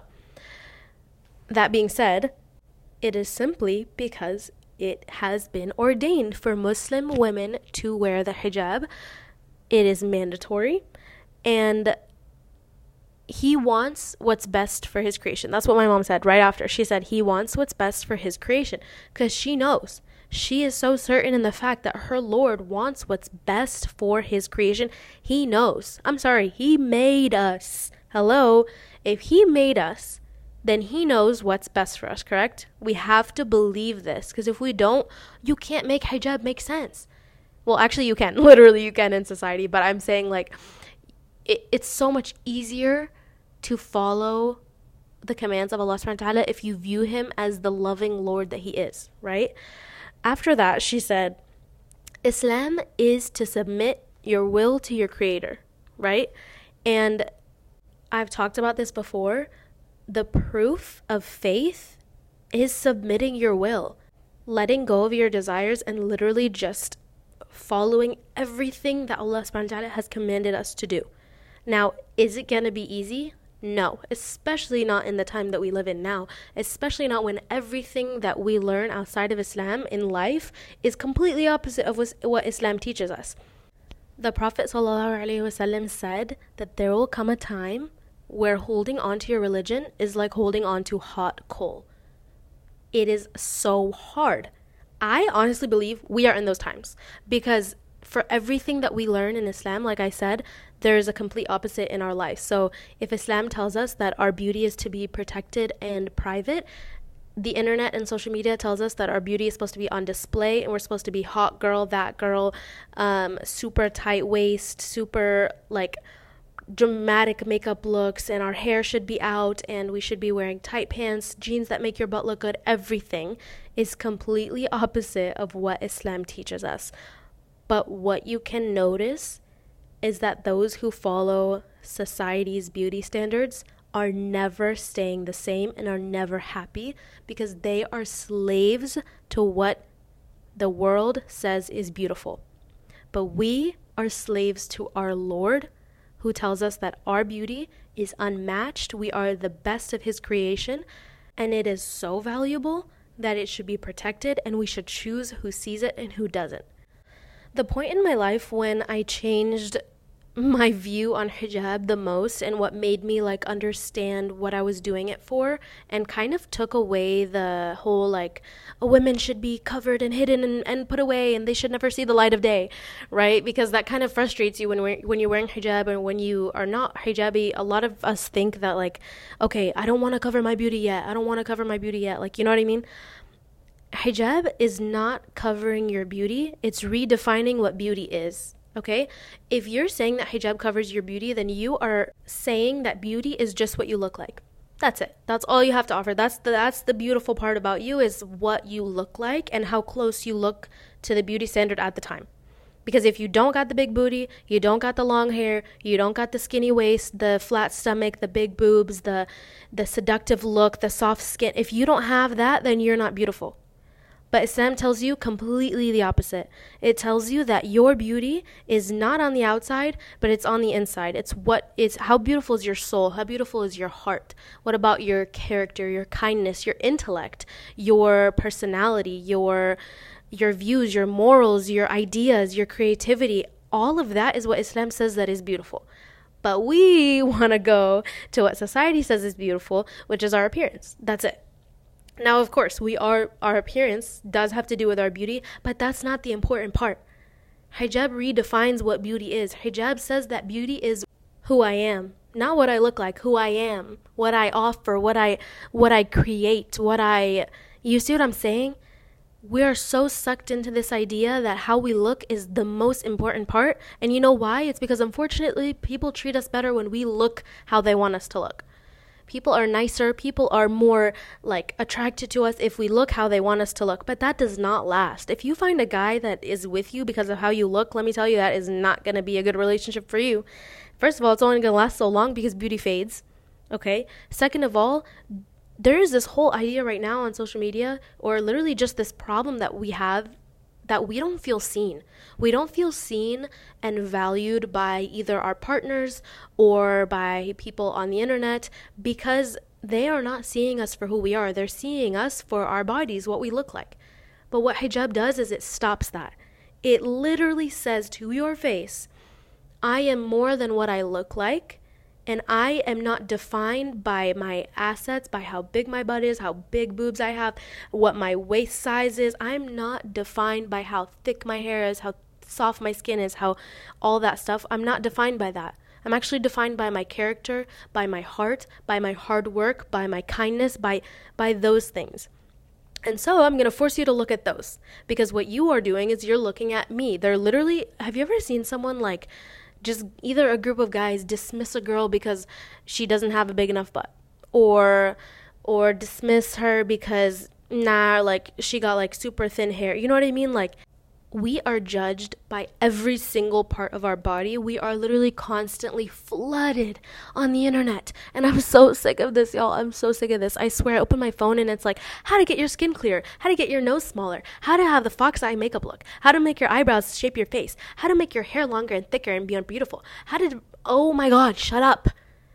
that being said, it is simply because it has been ordained for Muslim women to wear the hijab. It is mandatory, and he wants what's best for his creation. That's what my mom said right after. She said he wants what's best for his creation, because she knows. She is so certain in the fact that her Lord wants what's best for his creation. He knows. I'm sorry, he made us. Hello? If he made us, then he knows what's best for us, correct? We have to believe this, because if we don't, you can't make hijab make sense. Well, actually you can. Literally you can in society, but I'm saying like it's so much easier to follow the commands of Allah subhanahu wa ta'ala if you view him as the loving Lord that he is, right? After that, she said, Islam is to submit your will to your creator, right? And I've talked about this before. The proof of faith is submitting your will, letting go of your desires, and literally just following everything that Allah subhanahu wa ta'ala has commanded us to do. Now, is it going to be easy? No, especially not in the time that we live in now, especially not when everything that we learn outside of Islam in life is completely opposite of what Islam teaches us. The Prophet ﷺ said that there will come a time where holding on to your religion is like holding on to hot coal. It is so hard. I honestly believe we are in those times, because for everything that we learn in Islam, like I said, there is a complete opposite in our life. So if Islam tells us that our beauty is to be protected and private, the internet and social media tells us that our beauty is supposed to be on display, and we're supposed to be hot girl, that girl, super tight waist, super like dramatic makeup looks, and our hair should be out, and we should be wearing tight pants, jeans that make your butt look good. Everything is completely opposite of what Islam teaches us. But what you can notice is that those who follow society's beauty standards are never staying the same and are never happy, because they are slaves to what the world says is beautiful. But we are slaves to our Lord, who tells us that our beauty is unmatched. We are the best of his creation, and it is so valuable that it should be protected, and we should choose who sees it and who doesn't. The point in my life when I changed my view on hijab the most, and what made me like understand what I was doing it for, and kind of took away the whole like women should be covered and hidden and put away, and they should never see the light of day, right? Because that kind of frustrates you when you're wearing hijab, and when you are not hijabi. A lot of us think that like, okay, I don't want to cover my beauty yet. I don't want to cover my beauty yet. Like, you know what I mean? Hijab is not covering your beauty. It's redefining what beauty is. Okay? If you're saying that hijab covers your beauty, then you are saying that beauty is just what you look like. That's it. That's all you have to offer. That's the beautiful part about you, is what you look like and how close you look to the beauty standard at the time. Because if you don't got the big booty, you don't got the long hair, you don't got the skinny waist, the flat stomach, the big boobs, the seductive look, the soft skin, if you don't have that, then you're not beautiful. But Islam tells you completely the opposite. It tells you that your beauty is not on the outside, but it's on the inside. It's how beautiful is your soul? How beautiful is your heart? What about your character, your kindness, your intellect, your personality, your views, your morals, your ideas, your creativity? All of that is what Islam says that is beautiful. But we want to go to what society says is beautiful, which is our appearance. That's it. Now, of course, our appearance does have to do with our beauty, but that's not the important part. Hijab redefines what beauty is. Hijab says that beauty is who I am, not what I look like, who I am, what I offer, what I create, you see what I'm saying? We are so sucked into this idea that how we look is the most important part. And you know why? It's because unfortunately people treat us better when we look how they want us to look. People are nicer. People are more like attracted to us if we look how they want us to look. But that does not last. If you find a guy that is with you because of how you look, let me tell you, that is not going to be a good relationship for you. First of all, it's only going to last so long because beauty fades. Okay? Second of all, there is this whole idea right now on social media, or literally just this problem that we have, that we don't feel seen. We don't feel seen and valued by either our partners or by people on the internet, because they are not seeing us for who we are. They're seeing us for our bodies, what we look like. But what hijab does is it stops that. It literally says to your face, I am more than what I look like. And I am not defined by my assets, by how big my butt is, how big boobs I have, what my waist size is. I'm not defined by how thick my hair is, how soft my skin is, how all that stuff. I'm not defined by that. I'm actually defined by my character, by my heart, by my hard work, by my kindness, by those things. And so I'm going to force you to look at those, because what you are doing is you're looking at me. They're literally, have you ever seen someone like just either a group of guys dismiss a girl because she doesn't have a big enough butt, or dismiss her because like she got like super thin hair. You know what I mean? Like, we are judged by every single part of our body. We are literally constantly flooded on the internet. And I'm so sick of this, y'all. I'm so sick of this. I swear, I open my phone and it's like, how to get your skin clearer, how to get your nose smaller, how to have the fox eye makeup look, how to make your eyebrows shape your face, how to make your hair longer and thicker and beyond beautiful, oh my God, shut up,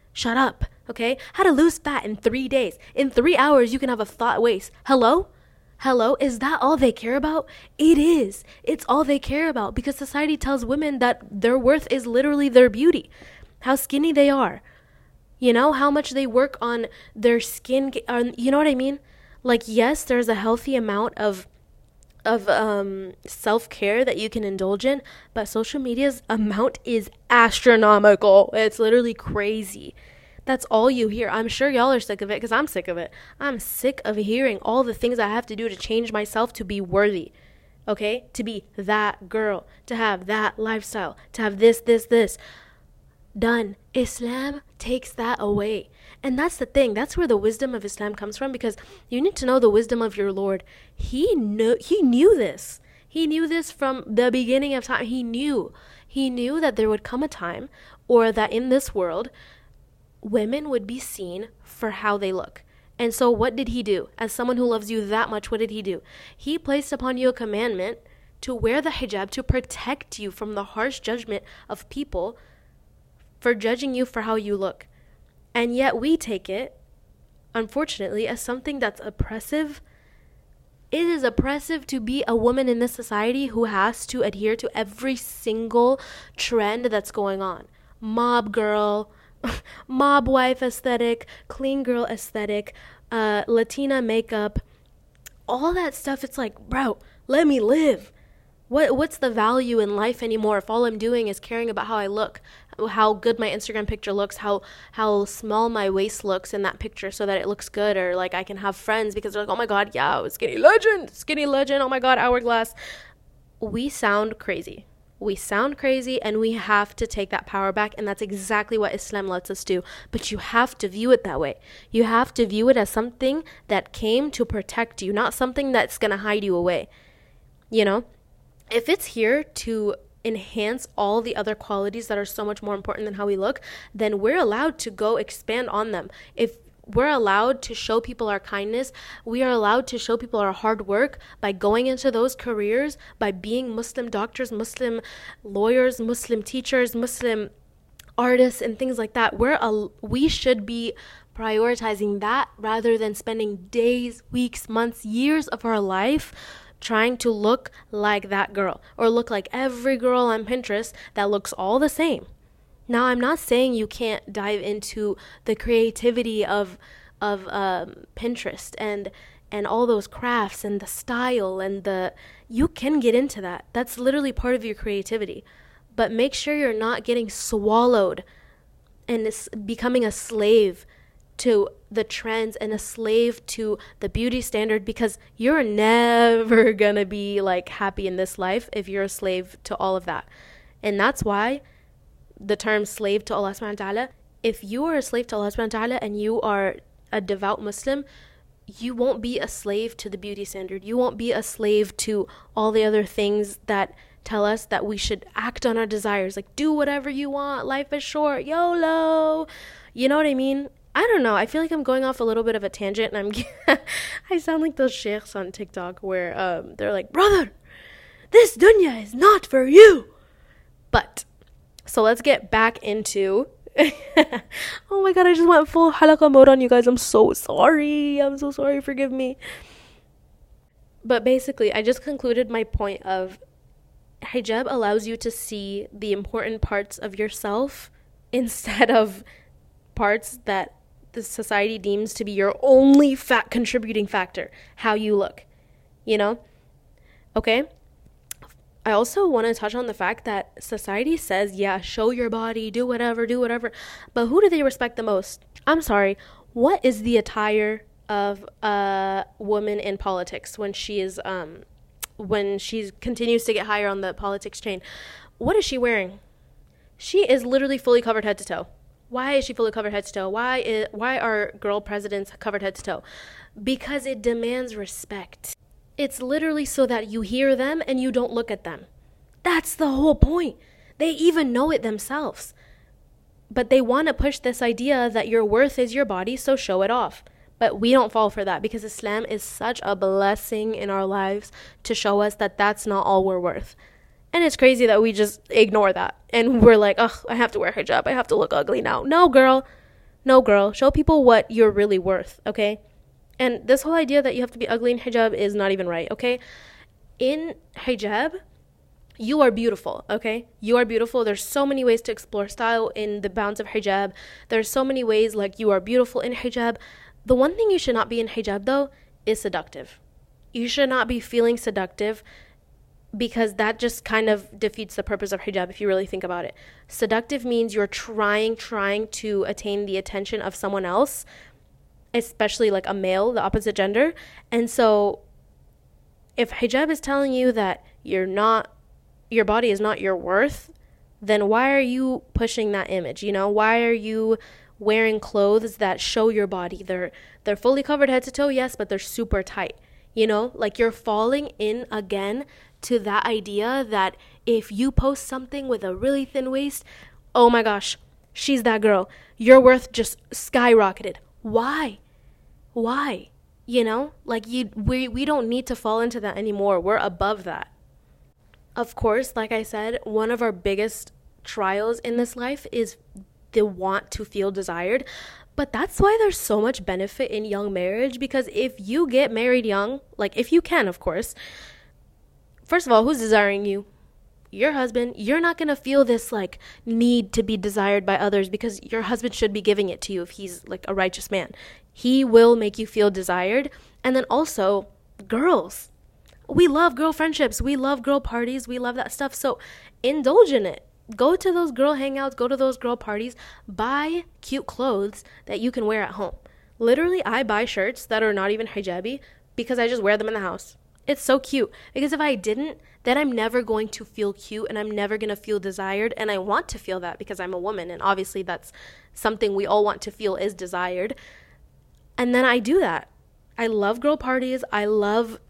okay? How to lose fat in 3 days. In 3 hours, you can have a flat waist. Hello, is that all they care about? It is. It's all they care about, because society tells women that their worth is literally their beauty, how skinny they are, you know, how much they work on their skin, you know what I mean? Like, yes, there's a healthy amount of self-care that you can indulge in, but social media's amount is astronomical. It's literally crazy. That's all you hear. I'm sure y'all are sick of it, because I'm sick of it. I'm sick of hearing all the things I have to do to change myself to be worthy, okay? To be that girl, to have that lifestyle, to have this. Done. Islam takes that away. And that's the thing. That's where the wisdom of Islam comes from, because you need to know the wisdom of your Lord. He knew this. He knew this from the beginning of time. He knew that there would come a time, or that in this world, women would be seen for how they look. And so what did he do? As someone who loves you that much, what did he do? He placed upon you a commandment to wear the hijab, to protect you from the harsh judgment of people for judging you for how you look. And yet we take it, unfortunately, as something that's oppressive. It is oppressive to be a woman in this society who has to adhere to every single trend that's going on. Mob girl, mob wife aesthetic, clean girl aesthetic, Latina makeup, all that stuff. It's like, bro, let me live. What's the value in life anymore if all I'm doing is caring about how I look, how good my Instagram picture looks, how small my waist looks in that picture so that it looks good, or like I can have friends because they're like, oh my God, yeah, skinny legend, oh my God, hourglass. We sound crazy, and we have to take that power back, and that's exactly what Islam lets us do. But you have to view it that way. You have to view it as something that came to protect you, not something that's going to hide you away. You know, if it's here to enhance all the other qualities that are so much more important than how we look, then we're allowed to go expand on them. If we're allowed to show people our kindness, we are allowed to show people our hard work by going into those careers, by being Muslim doctors, Muslim lawyers, Muslim teachers, Muslim artists, and things like that. We should be prioritizing that rather than spending days, weeks, months, years of our life trying to look like that girl, or look like every girl on Pinterest that looks all the same. Now, I'm not saying you can't dive into the creativity of Pinterest and all those crafts and the style and you can get into that. That's literally part of your creativity. But make sure you're not getting swallowed and becoming a slave to the trends and a slave to the beauty standard, because you're never gonna be like happy in this life if you're a slave to all of that. And that's why the term slave to Allah subhanahu wa ta'ala if you are a slave to Allah subhanahu wa ta'ala and you are a devout Muslim, you won't be a slave to the beauty standard. You won't be a slave to all the other things that tell us that we should act on our desires. Like, do whatever you want. Life is short. YOLO. You know what I mean? I don't know. I feel like I'm going off a little bit of a tangent, and I sound like those sheikhs on TikTok where they're like, brother, this dunya is not for you. But, so let's get back into... Oh my god, I just went full halakha mode on you guys. I'm so sorry. Forgive me. But basically, I just concluded my point of hijab allows you to see the important parts of yourself instead of parts that the society deems to be your only contributing factor, how you look, you know? Okay? I also want to touch on the fact that society says, yeah, show your body, do whatever. But who do they respect the most? I'm sorry. What is the attire of a woman in politics when she continues to get higher on the politics chain? What is she wearing? She is literally fully covered head to toe. Why is she fully covered head to toe? Why are girl presidents covered head to toe? Because it demands respect. It's literally so that you hear them and you don't look at them. That's the whole point. They even know it themselves. But they want to push this idea that your worth is your body, so show it off. But we don't fall for that because Islam is such a blessing in our lives to show us that that's not all we're worth. And it's crazy that we just ignore that. And we're like, ugh, I have to wear hijab. I have to look ugly now. No, girl. Show people what you're really worth, okay? And this whole idea that you have to be ugly in hijab is not even right, okay? In hijab, you are beautiful, okay? You are beautiful. There's so many ways to explore style in the bounds of hijab. There's so many ways, like, you are beautiful in hijab. The one thing you should not be in hijab, though, is seductive. You should not be feeling seductive because that just kind of defeats the purpose of hijab if you really think about it. Seductive means you're trying to attain the attention of someone else, especially like a male, the opposite gender. And so if hijab is telling you that your body is not your worth, then why are you pushing that image? You know, why are you wearing clothes that show your body? They're fully covered head to toe, yes, but they're super tight. You know, like you're falling in again to that idea that if you post something with a really thin waist, oh my gosh, she's that girl. Your worth just skyrocketed. Why? You know, like we don't need to fall into that anymore. We're above that. Of course, like I said, one of our biggest trials in this life is the want to feel desired. But that's why there's so much benefit in young marriage, because if you get married young, like if you can, of course, first of all, who's desiring you? Your husband. You're not going to feel this like need to be desired by others because your husband should be giving it to you if he's like a righteous man. He will make you feel desired. And then also, girls. We love girl friendships. We love girl parties. We love that stuff. So indulge in it. Go to those girl hangouts. Go to those girl parties. Buy cute clothes that you can wear at home. Literally, I buy shirts that are not even hijabi because I just wear them in the house. It's so cute. Because if I didn't, then I'm never going to feel cute and I'm never going to feel desired. And I want to feel that because I'm a woman. And obviously that's something we all want to feel is desired. And then I do that. I love girl parties. I love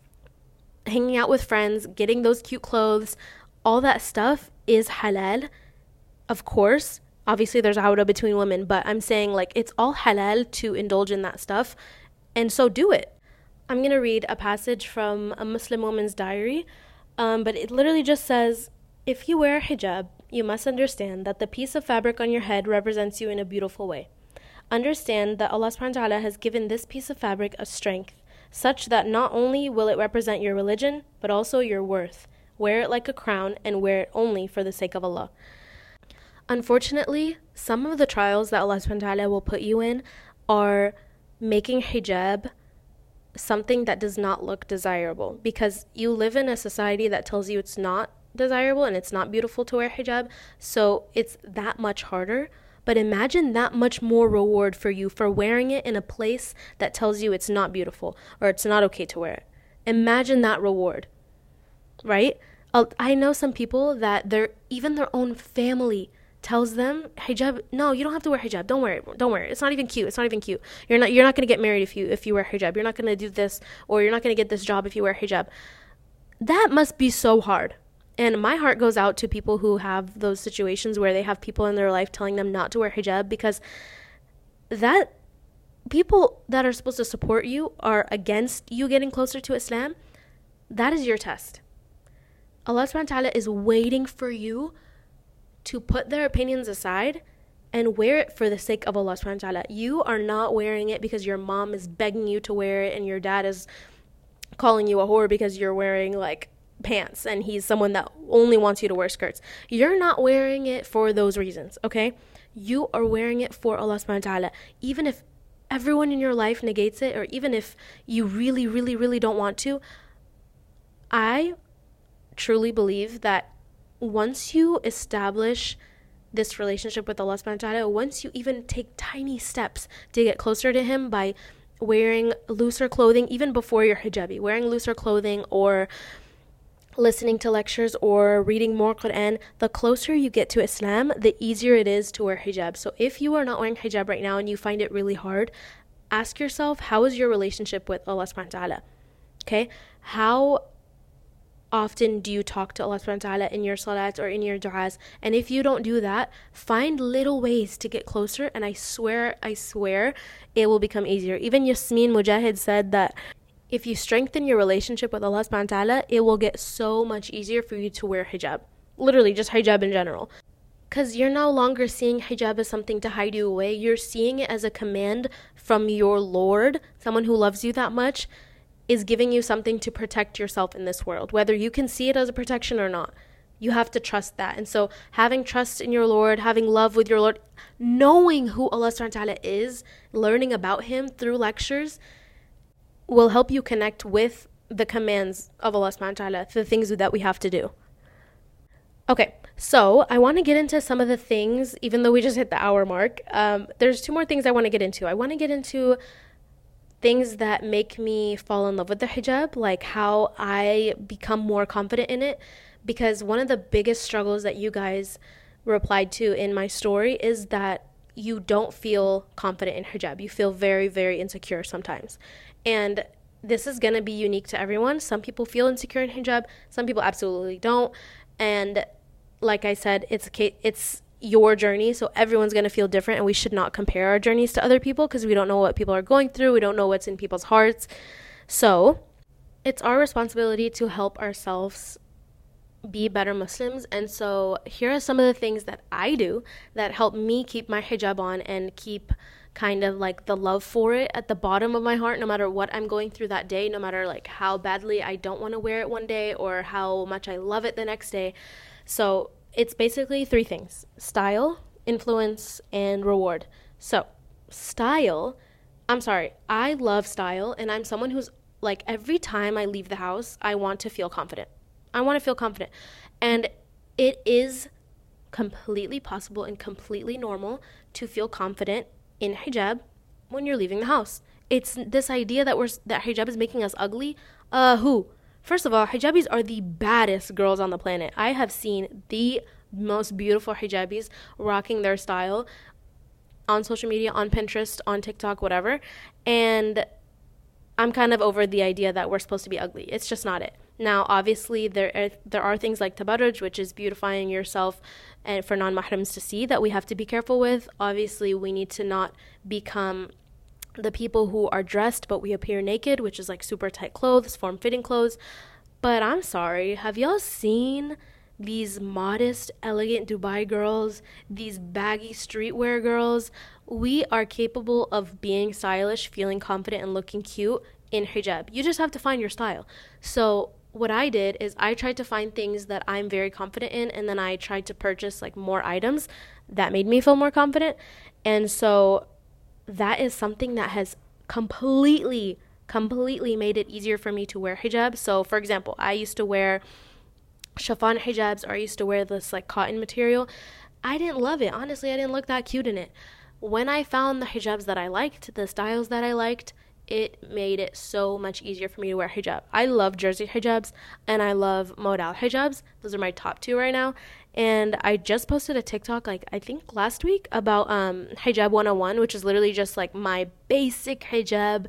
hanging out with friends, getting those cute clothes. All that stuff is halal. Of course, obviously there's awra between women, but I'm saying like it's all halal to indulge in that stuff. And so do it. I'm going to read a passage from a Muslim woman's diary, but it literally just says, if you wear hijab, you must understand that the piece of fabric on your head represents you in a beautiful way. Understand that Allah subhanahu wa ta'ala has given this piece of fabric a strength, such that not only will it represent your religion, but also your worth. Wear it like a crown and wear it only for the sake of Allah. Unfortunately, some of the trials that Allah subhanahu wa ta'ala will put you in are making hijab something that does not look desirable, because you live in a society that tells you it's not desirable and it's not beautiful to wear hijab, so it's that much harder. But imagine that much more reward for you for wearing it in a place that tells you it's not beautiful or it's not okay to wear it. Imagine that reward, right? I know some people that even their own family tells them hijab, no, you don't have to wear hijab. Don't wear it. Don't wear it. It's not even cute. It's not even cute. You're not going to get married if you wear hijab. You're not going to do this, or you're not going to get this job if you wear hijab. That must be so hard. And my heart goes out to people who have those situations where they have people in their life telling them not to wear hijab, because that people that are supposed to support you are against you getting closer to Islam. That is your test. Allah subhanahu wa ta'ala is waiting for you to put their opinions aside and wear it for the sake of Allah subhanahu wa ta'ala. You are not wearing it because your mom is begging you to wear it and your dad is calling you a whore because you're wearing like pants and he's someone that only wants you to wear skirts. You're not wearing it for those reasons, okay? You are wearing it for Allah subhanahu wa ta'ala. Even if everyone in your life negates it, or even if you really, really, really don't want to, I truly believe that once you establish this relationship with Allah subhanahu wa ta'ala, once you even take tiny steps to get closer to Him by wearing looser clothing, even before you're hijabi, wearing looser clothing or listening to lectures or reading more Quran, the closer you get to Islam, the easier it is to wear hijab. So if you are not wearing hijab right now and you find it really hard, ask yourself, how is your relationship with Allah subhanahu wa ta'ala? Okay? How often do you talk to Allah subhanahu wa ta'ala in your salats or in your du'as? And if you don't do that, find little ways to get closer, and I swear, it will become easier. Even Yasmin Mujahid said that if you strengthen your relationship with Allah subhanahu wa ta'ala, it will get so much easier for you to wear hijab. Literally, just hijab in general. Because you're no longer seeing hijab as something to hide you away. You're seeing it as a command from your Lord, someone who loves you that much, is giving you something to protect yourself in this world. Whether you can see it as a protection or not, you have to trust that. And so having trust in your Lord, having love with your Lord, knowing who Allah subhanahu wa ta'ala is, learning about Him through lectures, will help you connect with the commands of Allah subhanahu wa ta'ala, the things that we have to do. Okay, so I want to get into some of the things, even though we just hit the hour mark. There's 2 more things I want to get into. I want to get into things that make me fall in love with the hijab, like how I become more confident in it, because one of the biggest struggles that you guys replied to in my story is that you don't feel confident in hijab. You feel very, very insecure sometimes. And this is going to be unique to everyone. Some people feel insecure in hijab. Some people absolutely don't. And like I said, it's your journey. So everyone's going to feel different. And we should not compare our journeys to other people because we don't know what people are going through. We don't know what's in people's hearts. So it's our responsibility to help ourselves be better Muslims. And so here are some of the things that I do that help me keep my hijab on and keep kind of like the love for it at the bottom of my heart, no matter what I'm going through that day, no matter like how badly I don't want to wear it one day or how much I love it the next day. So it's basically 3 things: style, influence, and reward. So I love style, and I'm someone who's like, every time I leave the house, I want to feel confident. And it is completely possible and completely normal to feel confident in hijab when you're leaving the house. It's this idea that hijab is making us ugly. Who? First of all, hijabis are the baddest girls on the planet. I have seen the most beautiful hijabis rocking their style on social media, on Pinterest, on TikTok, whatever. And I'm kind of over the idea that we're supposed to be ugly. It's just not it. Now, obviously, there are things like tabarruj, which is beautifying yourself and for non-mahrams to see, that we have to be careful with. Obviously, we need to not become the people who are dressed but we appear naked, which is like super tight clothes, form-fitting clothes. But I'm sorry, have y'all seen these modest, elegant Dubai girls, these baggy streetwear girls? We are capable of being stylish, feeling confident, and looking cute in hijab. You just have to find your style. So what I did is I tried to find things that I'm very confident in, and then I tried to purchase like more items that made me feel more confident. And so that is something that has completely made it easier for me to wear hijab. So for example, I used to wear chiffon hijabs, or I used to wear this like cotton material. I didn't love it. Honestly, I didn't look that cute in it. When I found the hijabs that I liked, the styles that I liked, it made it so much easier for me to wear hijab. I love jersey hijabs and I love modal hijabs. Those are my top 2 right now. And I just posted a TikTok, like, I think last week about hijab 101, which is literally just like my basic hijab,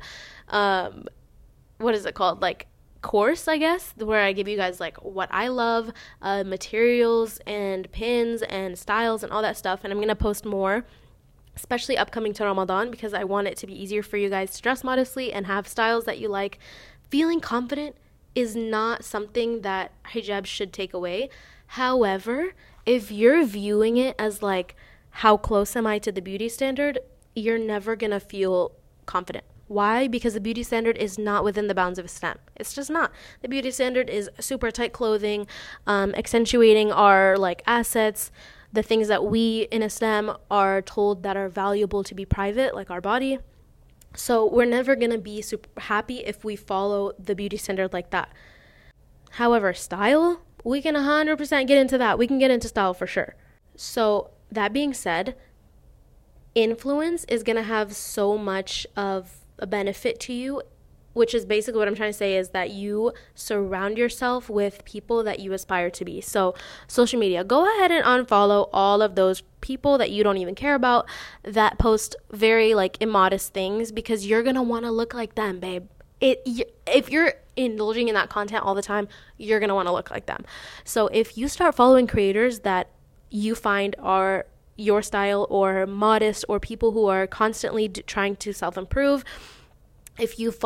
what is it called? Like, course, I guess, where I give you guys like what I love, materials and pins and styles and all that stuff. And I'm going to post more, especially upcoming to Ramadan, because I want it to be easier for you guys to dress modestly and have styles that you like. Feeling confident is not something that hijab should take away. However, if you're viewing it as like, how close am I to the beauty standard, you're never gonna feel confident. Why? Because the beauty standard is not within the bounds of Islam. It's just not. The beauty standard is super tight clothing, accentuating our like assets, the things that we in Islam are told that are valuable to be private, like our body. So we're never gonna be super happy if we follow the beauty standard like that. However, style, we can 100% get into that. We can get into style for sure. So that being said, influence is going to have so much of a benefit to you, which is basically what I'm trying to say is that you surround yourself with people that you aspire to be. So social media, go ahead and unfollow all of those people that you don't even care about that post very like immodest things, because you're going to want to look like them, babe. If you're indulging in that content all the time, you're going to want to look like them. So if you start following creators that you find are your style or modest, or people who are constantly trying to self-improve, if you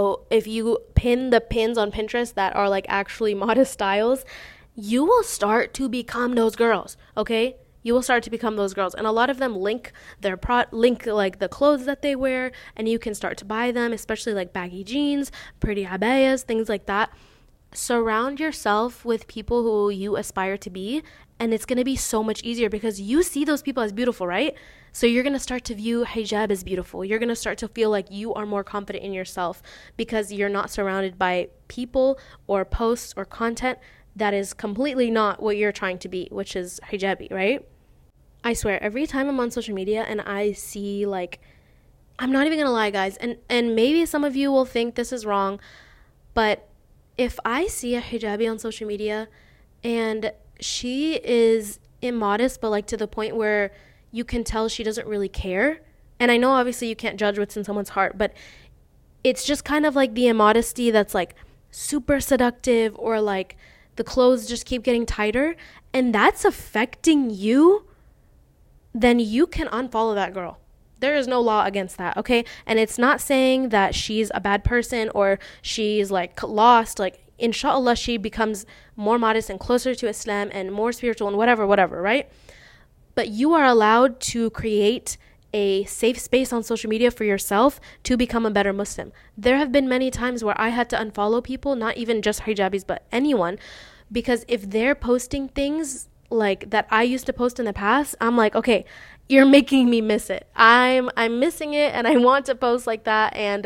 pin the pins on Pinterest that are like actually modest styles, you will start to become those girls, okay? You will start to become those girls. And a lot of them link like the clothes that they wear, and you can start to buy them, especially like baggy jeans, pretty abayas, things like that. Surround yourself with people who you aspire to be, and it's going to be so much easier because you see those people as beautiful, right? So you're going to start to view hijab as beautiful. You're going to start to feel like you are more confident in yourself because you're not surrounded by people or posts or content that is completely not what you're trying to be, which is hijabi, right? I swear, every time I'm on social media and I see, like, I'm not even gonna lie, guys, and maybe some of you will think this is wrong, but if I see a hijabi on social media and she is immodest, but like to the point where you can tell she doesn't really care, and I know obviously you can't judge what's in someone's heart, but it's just kind of like the immodesty that's like super seductive, or like the clothes just keep getting tighter, and that's affecting you, then you can unfollow that girl. There is no law against that, okay? And it's not saying that she's a bad person or she's like lost. Like, inshallah, she becomes more modest and closer to Islam and more spiritual and whatever, right? But you are allowed to create a safe space on social media for yourself to become a better Muslim. There have been many times where I had to unfollow people, not even just hijabis, but anyone, because if they're posting things like that I used to post in the past, I'm like, okay, you're making me miss it. I'm missing it, and I want to post like that, and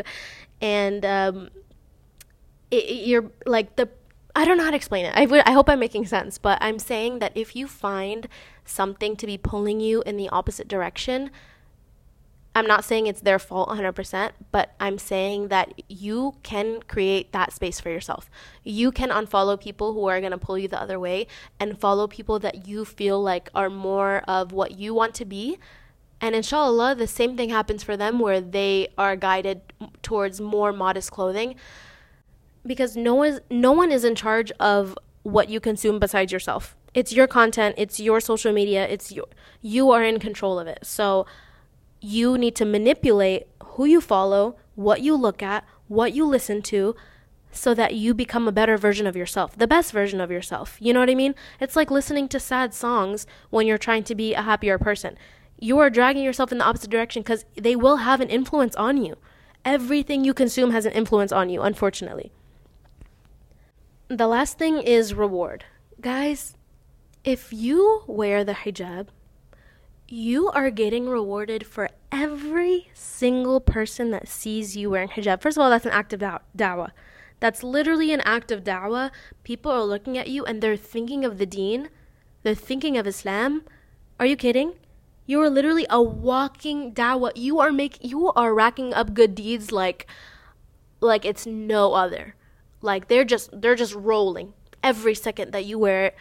you're like I don't know how to explain it. I hope I'm making sense, but I'm saying that if you find something to be pulling you in the opposite direction, I'm not saying it's their fault 100%, but I'm saying that you can create that space for yourself. You can unfollow people who are going to pull you the other way and follow people that you feel like are more of what you want to be. And inshallah, the same thing happens for them where they are guided towards more modest clothing, because no one is in charge of what you consume besides yourself. It's your content, it's your social media, you are in control of it. So you need to manipulate who you follow, what you look at, what you listen to, so that you become a better version of yourself, the best version of yourself. You know what I mean? It's like listening to sad songs when you're trying to be a happier person. You are dragging yourself in the opposite direction because they will have an influence on you. Everything you consume has an influence on you, unfortunately. The last thing is reward. Guys, if you wear the hijab, you are getting rewarded for every single person that sees you wearing hijab. First of all, that's an act of da'wah. That's literally an act of da'wah. People are looking at you and they're thinking of the deen. They're thinking of Islam. Are you kidding? You are literally a walking da'wah. You are racking up good deeds like it's no other. Like they're just rolling every second that you wear it.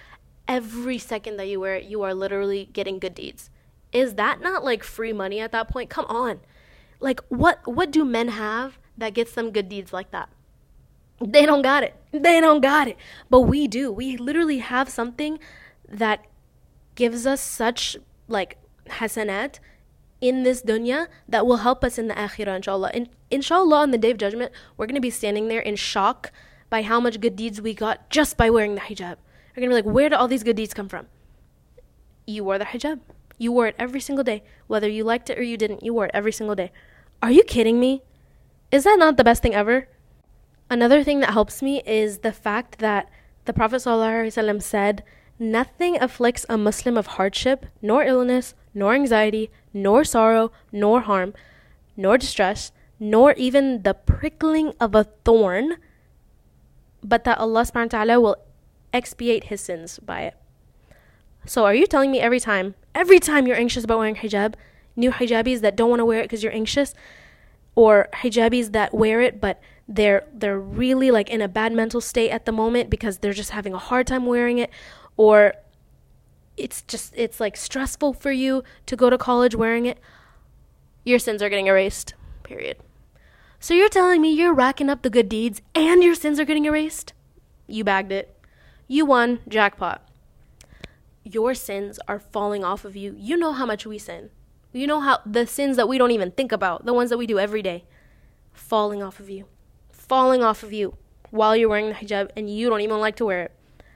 every second that you wear it, you are literally getting good deeds. Is that not like free money at that point? Come on. Like what do men have that gets them good deeds like that? They don't got it. They don't got it. But we do. We literally have something that gives us such like hasanat in this dunya that will help us in the akhirah, inshallah. And inshallah, on the day of judgment, we're going to be standing there in shock by how much good deeds we got just by wearing the hijab. We're going to be like, where do all these good deeds come from? You wore the hijab. You wore it every single day. Whether you liked it or you didn't, you wore it every single day. Are you kidding me? Is that not the best thing ever? Another thing that helps me is the fact that the Prophet ﷺ said, nothing afflicts a Muslim of hardship, nor illness, nor anxiety, nor sorrow, nor harm, nor distress, nor even the prickling of a thorn, but that Allah subhanahu wa ta'ala will expiate his sins by it. So are you telling me every time you're anxious about wearing hijab, new hijabis that don't want to wear it because you're anxious, or hijabis that wear it but they're really like in a bad mental state at the moment because they're just having a hard time wearing it, or it's like stressful for you to go to college wearing it, your sins are getting erased, period. So you're telling me you're racking up the good deeds and your sins are getting erased? You bagged it. You won, jackpot. Your sins are falling off of you. You know how much we sin. You know how the sins that we don't even think about, the ones that we do every day, falling off of you while you're wearing the hijab and you don't even like to wear it.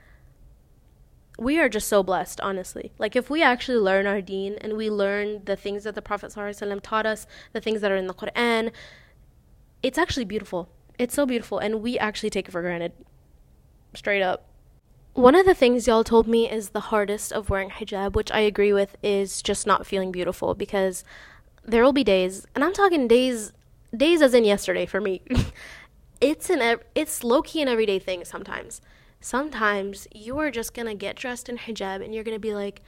We are just so blessed, honestly. Like, if we actually learn our deen and we learn the things that the Prophet ﷺ taught us, the things that are in the Quran, it's actually beautiful. It's so beautiful, and we actually take it for granted. Straight up. One of the things y'all told me is the hardest of wearing hijab, which I agree with, is just not feeling beautiful, because there will be days, and I'm talking days as in yesterday for me. It's low-key an everyday thing sometimes. Sometimes you are just gonna get dressed in hijab and you're gonna be like,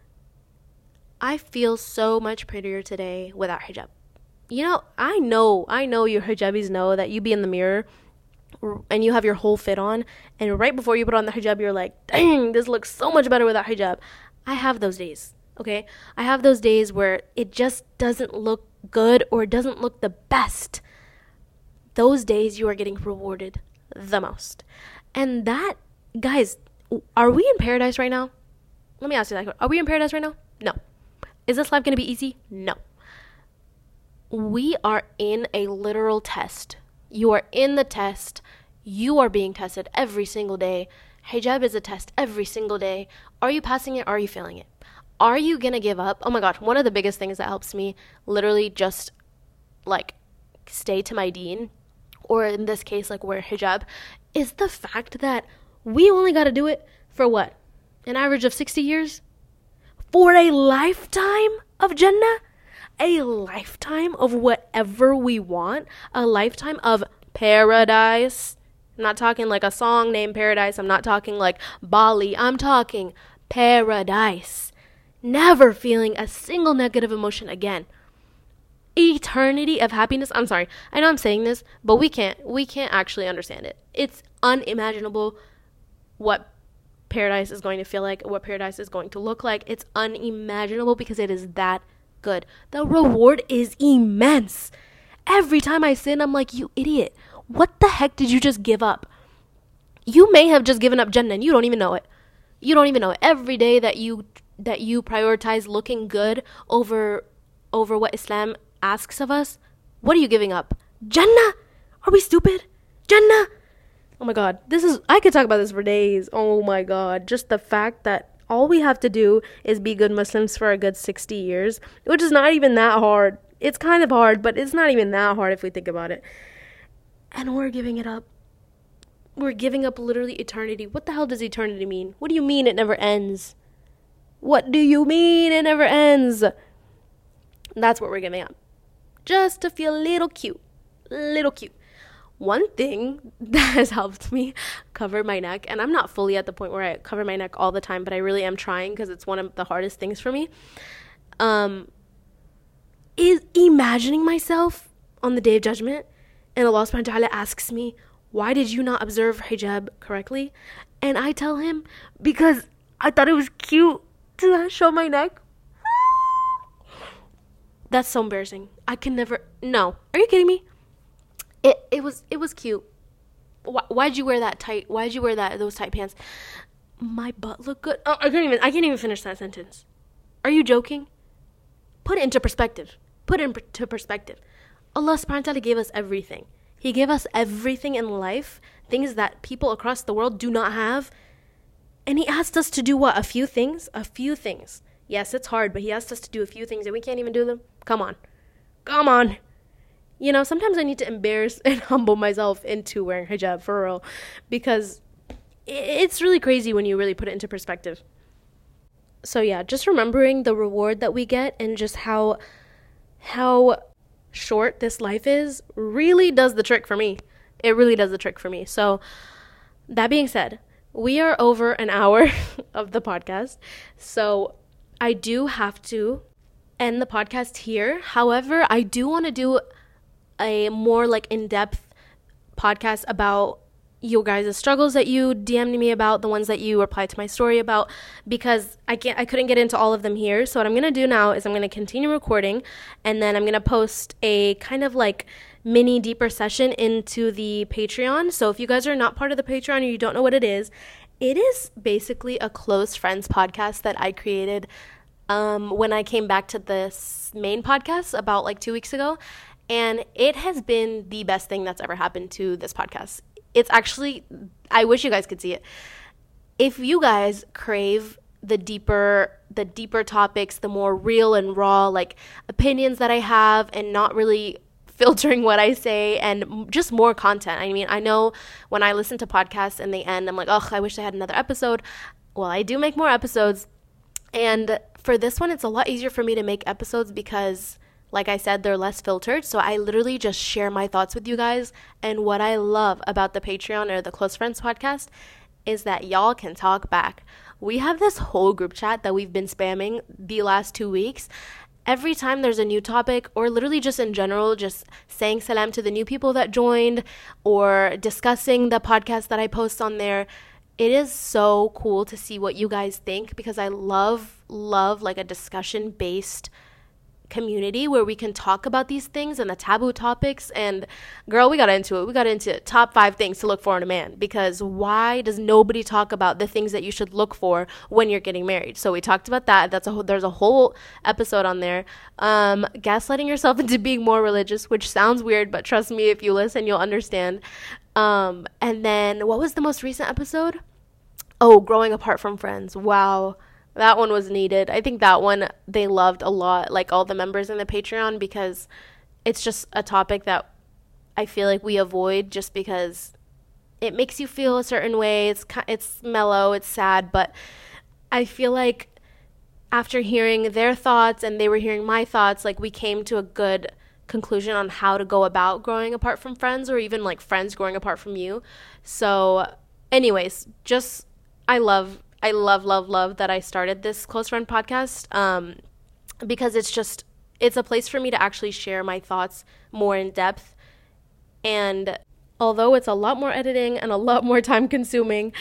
I feel so much prettier today without hijab. You know, I know your hijabis know that you be in the mirror and you have your whole fit on, and right before you put on the hijab, you're like, dang, this looks so much better without hijab. I have those days, okay? I have those days where it just doesn't look good or it doesn't look the best. Those days you are getting rewarded the most. And that, guys, are we in paradise right now? Let me ask you that. Are we in paradise right now? No. Is this life going to be easy? No. We are in a literal test. You are in the test. You are being tested every single day. Hijab is a test every single day. Are you passing it? Are you failing it? Are you going to give up? Oh my God. One of the biggest things that helps me literally just like stay to my deen, or in this case, like wear hijab, is the fact that we only got to do it for what? An average of 60 years? For a lifetime of Jannah? A lifetime of whatever we want? A lifetime of paradise? I'm not talking like a song named Paradise. I'm not talking like Bali. I'm talking paradise. Never feeling a single negative emotion again. Eternity of happiness. I'm sorry, I know I'm saying this, but we can't actually understand it. It's unimaginable what paradise is going to feel like, what paradise is going to look like. It's unimaginable because it is that good. The reward is immense. Every time I sin, I'm like, you idiot, what the heck did you just give up? You may have just given up Jannah and you don't even know it. Every day that you prioritize looking good over what Islam asks of us, what are you giving up? Jannah? Are we stupid? Jannah? Oh my God, I could talk about this for days. Oh my God, just the fact that all we have to do is be good Muslims for a good 60 years, which is not even that hard. It's kind of hard, but it's not even that hard if we think about it. And we're giving it up. We're giving up literally eternity. What the hell does eternity mean? What do you mean it never ends? What do you mean it never ends? That's what we're giving up. Just to feel a little cute. One thing that has helped me cover my neck, and I'm not fully at the point where I cover my neck all the time, but I really am trying because it's one of the hardest things for me, is imagining myself on the Day of Judgment, and Allah subhanahu wa ta'ala asks me, why did you not observe hijab correctly? And I tell him, because I thought it was cute to show my neck. That's so embarrassing. I can never. No. Are you kidding me? It was cute. Why'd you wear that tight? Why'd you wear those tight pants? My butt looked good. Oh, I can't even finish that sentence. Are you joking? Put it into perspective. Allah subhanahu wa ta'ala gave us everything. He gave us everything in life, things that people across the world do not have. And he asked us to do what? A few things. Yes, it's hard, but he asked us to do a few things and we can't even do them. Come on. You know, sometimes I need to embarrass and humble myself into wearing hijab, for real, because it's really crazy when you really put it into perspective. So yeah, just remembering the reward that we get and just how short this life is really does the trick for me. It really does the trick for me. So that being said, we are over an hour of the podcast. So I do have to end the podcast here. However, I do want to do a more like in-depth podcast about you guys' struggles that you DM'd me about, the ones that you replied to my story about, because I couldn't get into all of them here. So what I'm going to do now is I'm going to continue recording, and then I'm going to post a kind of like mini deeper session into the Patreon. So if you guys are not part of the Patreon or you don't know what it is basically a close friends podcast that I created when I came back to this main podcast about like 2 weeks ago. And it has been the best thing that's ever happened to this podcast. It's actually, I wish you guys could see it. If you guys crave the deeper topics, the more real and raw like opinions that I have, and not really filtering what I say, and just more content. I mean, I know when I listen to podcasts and they end, I'm like, oh, I wish I had another episode. Well, I do make more episodes. And for this one, it's a lot easier for me to make episodes because, like I said, they're less filtered. So I literally just share my thoughts with you guys. And what I love about the Patreon or the Close Friends podcast is that y'all can talk back. We have this whole group chat that we've been spamming the last 2 weeks. Every time there's a new topic, or literally just in general, just saying salam to the new people that joined, or discussing the podcast that I post on there. It is so cool to see what you guys think, because I love like a discussion-based community where we can talk about these things and the taboo topics. And girl, we got into it. We got into top 5 things to look for in a man, because why does nobody talk about the things that you should look for when you're getting married? So we talked about that. There's a whole episode on there. Gaslighting yourself into being more religious, which sounds weird, but trust me, if you listen, you'll understand. And then what was the most recent episode? Oh, growing apart from friends. Wow. That one was needed. I think that one they loved a lot, like all the members in the Patreon, because it's just a topic that I feel like we avoid just because it makes you feel a certain way. It's mellow, it's sad, but I feel like after hearing their thoughts and they were hearing my thoughts, like we came to a good conclusion on how to go about growing apart from friends, or even like friends growing apart from you. So anyways, just I love that I started this Close Friend podcast, because it's a place for me to actually share my thoughts more in depth. And although it's a lot more editing and a lot more time consuming,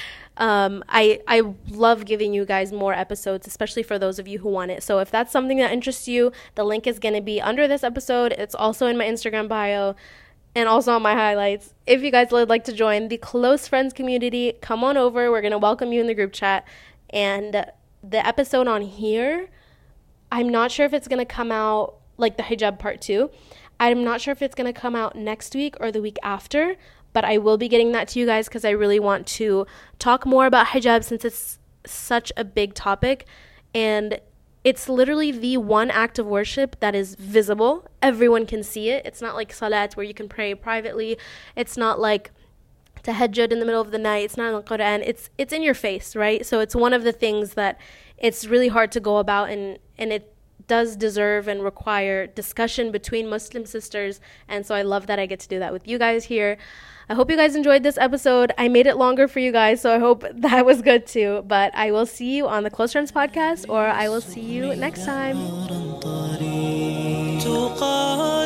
I love giving you guys more episodes, especially for those of you who want it. So if that's something that interests you, the link is going to be under this episode. It's also in my Instagram bio and also on my highlights. If you guys would like to join the Close Friends community, come on over. We're going to welcome you in the group chat. And the episode on here, I'm not sure if it's going to come out, like the hijab part 2. I'm not sure if it's going to come out next week or the week after, but I will be getting that to you guys because I really want to talk more about hijab, since it's such a big topic. And it's literally the one act of worship that is visible. Everyone can see it. It's not like salat where you can pray privately. It's not like tahajjud in the middle of the night. It's not in the Quran. It's in your face, right? So it's one of the things that it's really hard to go about, and it does deserve and require discussion between Muslim sisters. And so I love that I get to do that with you guys here. I hope you guys enjoyed this episode. I made it longer for you guys, so I hope that was good too. But I will see you on the Close Friends podcast, or I will see you next time.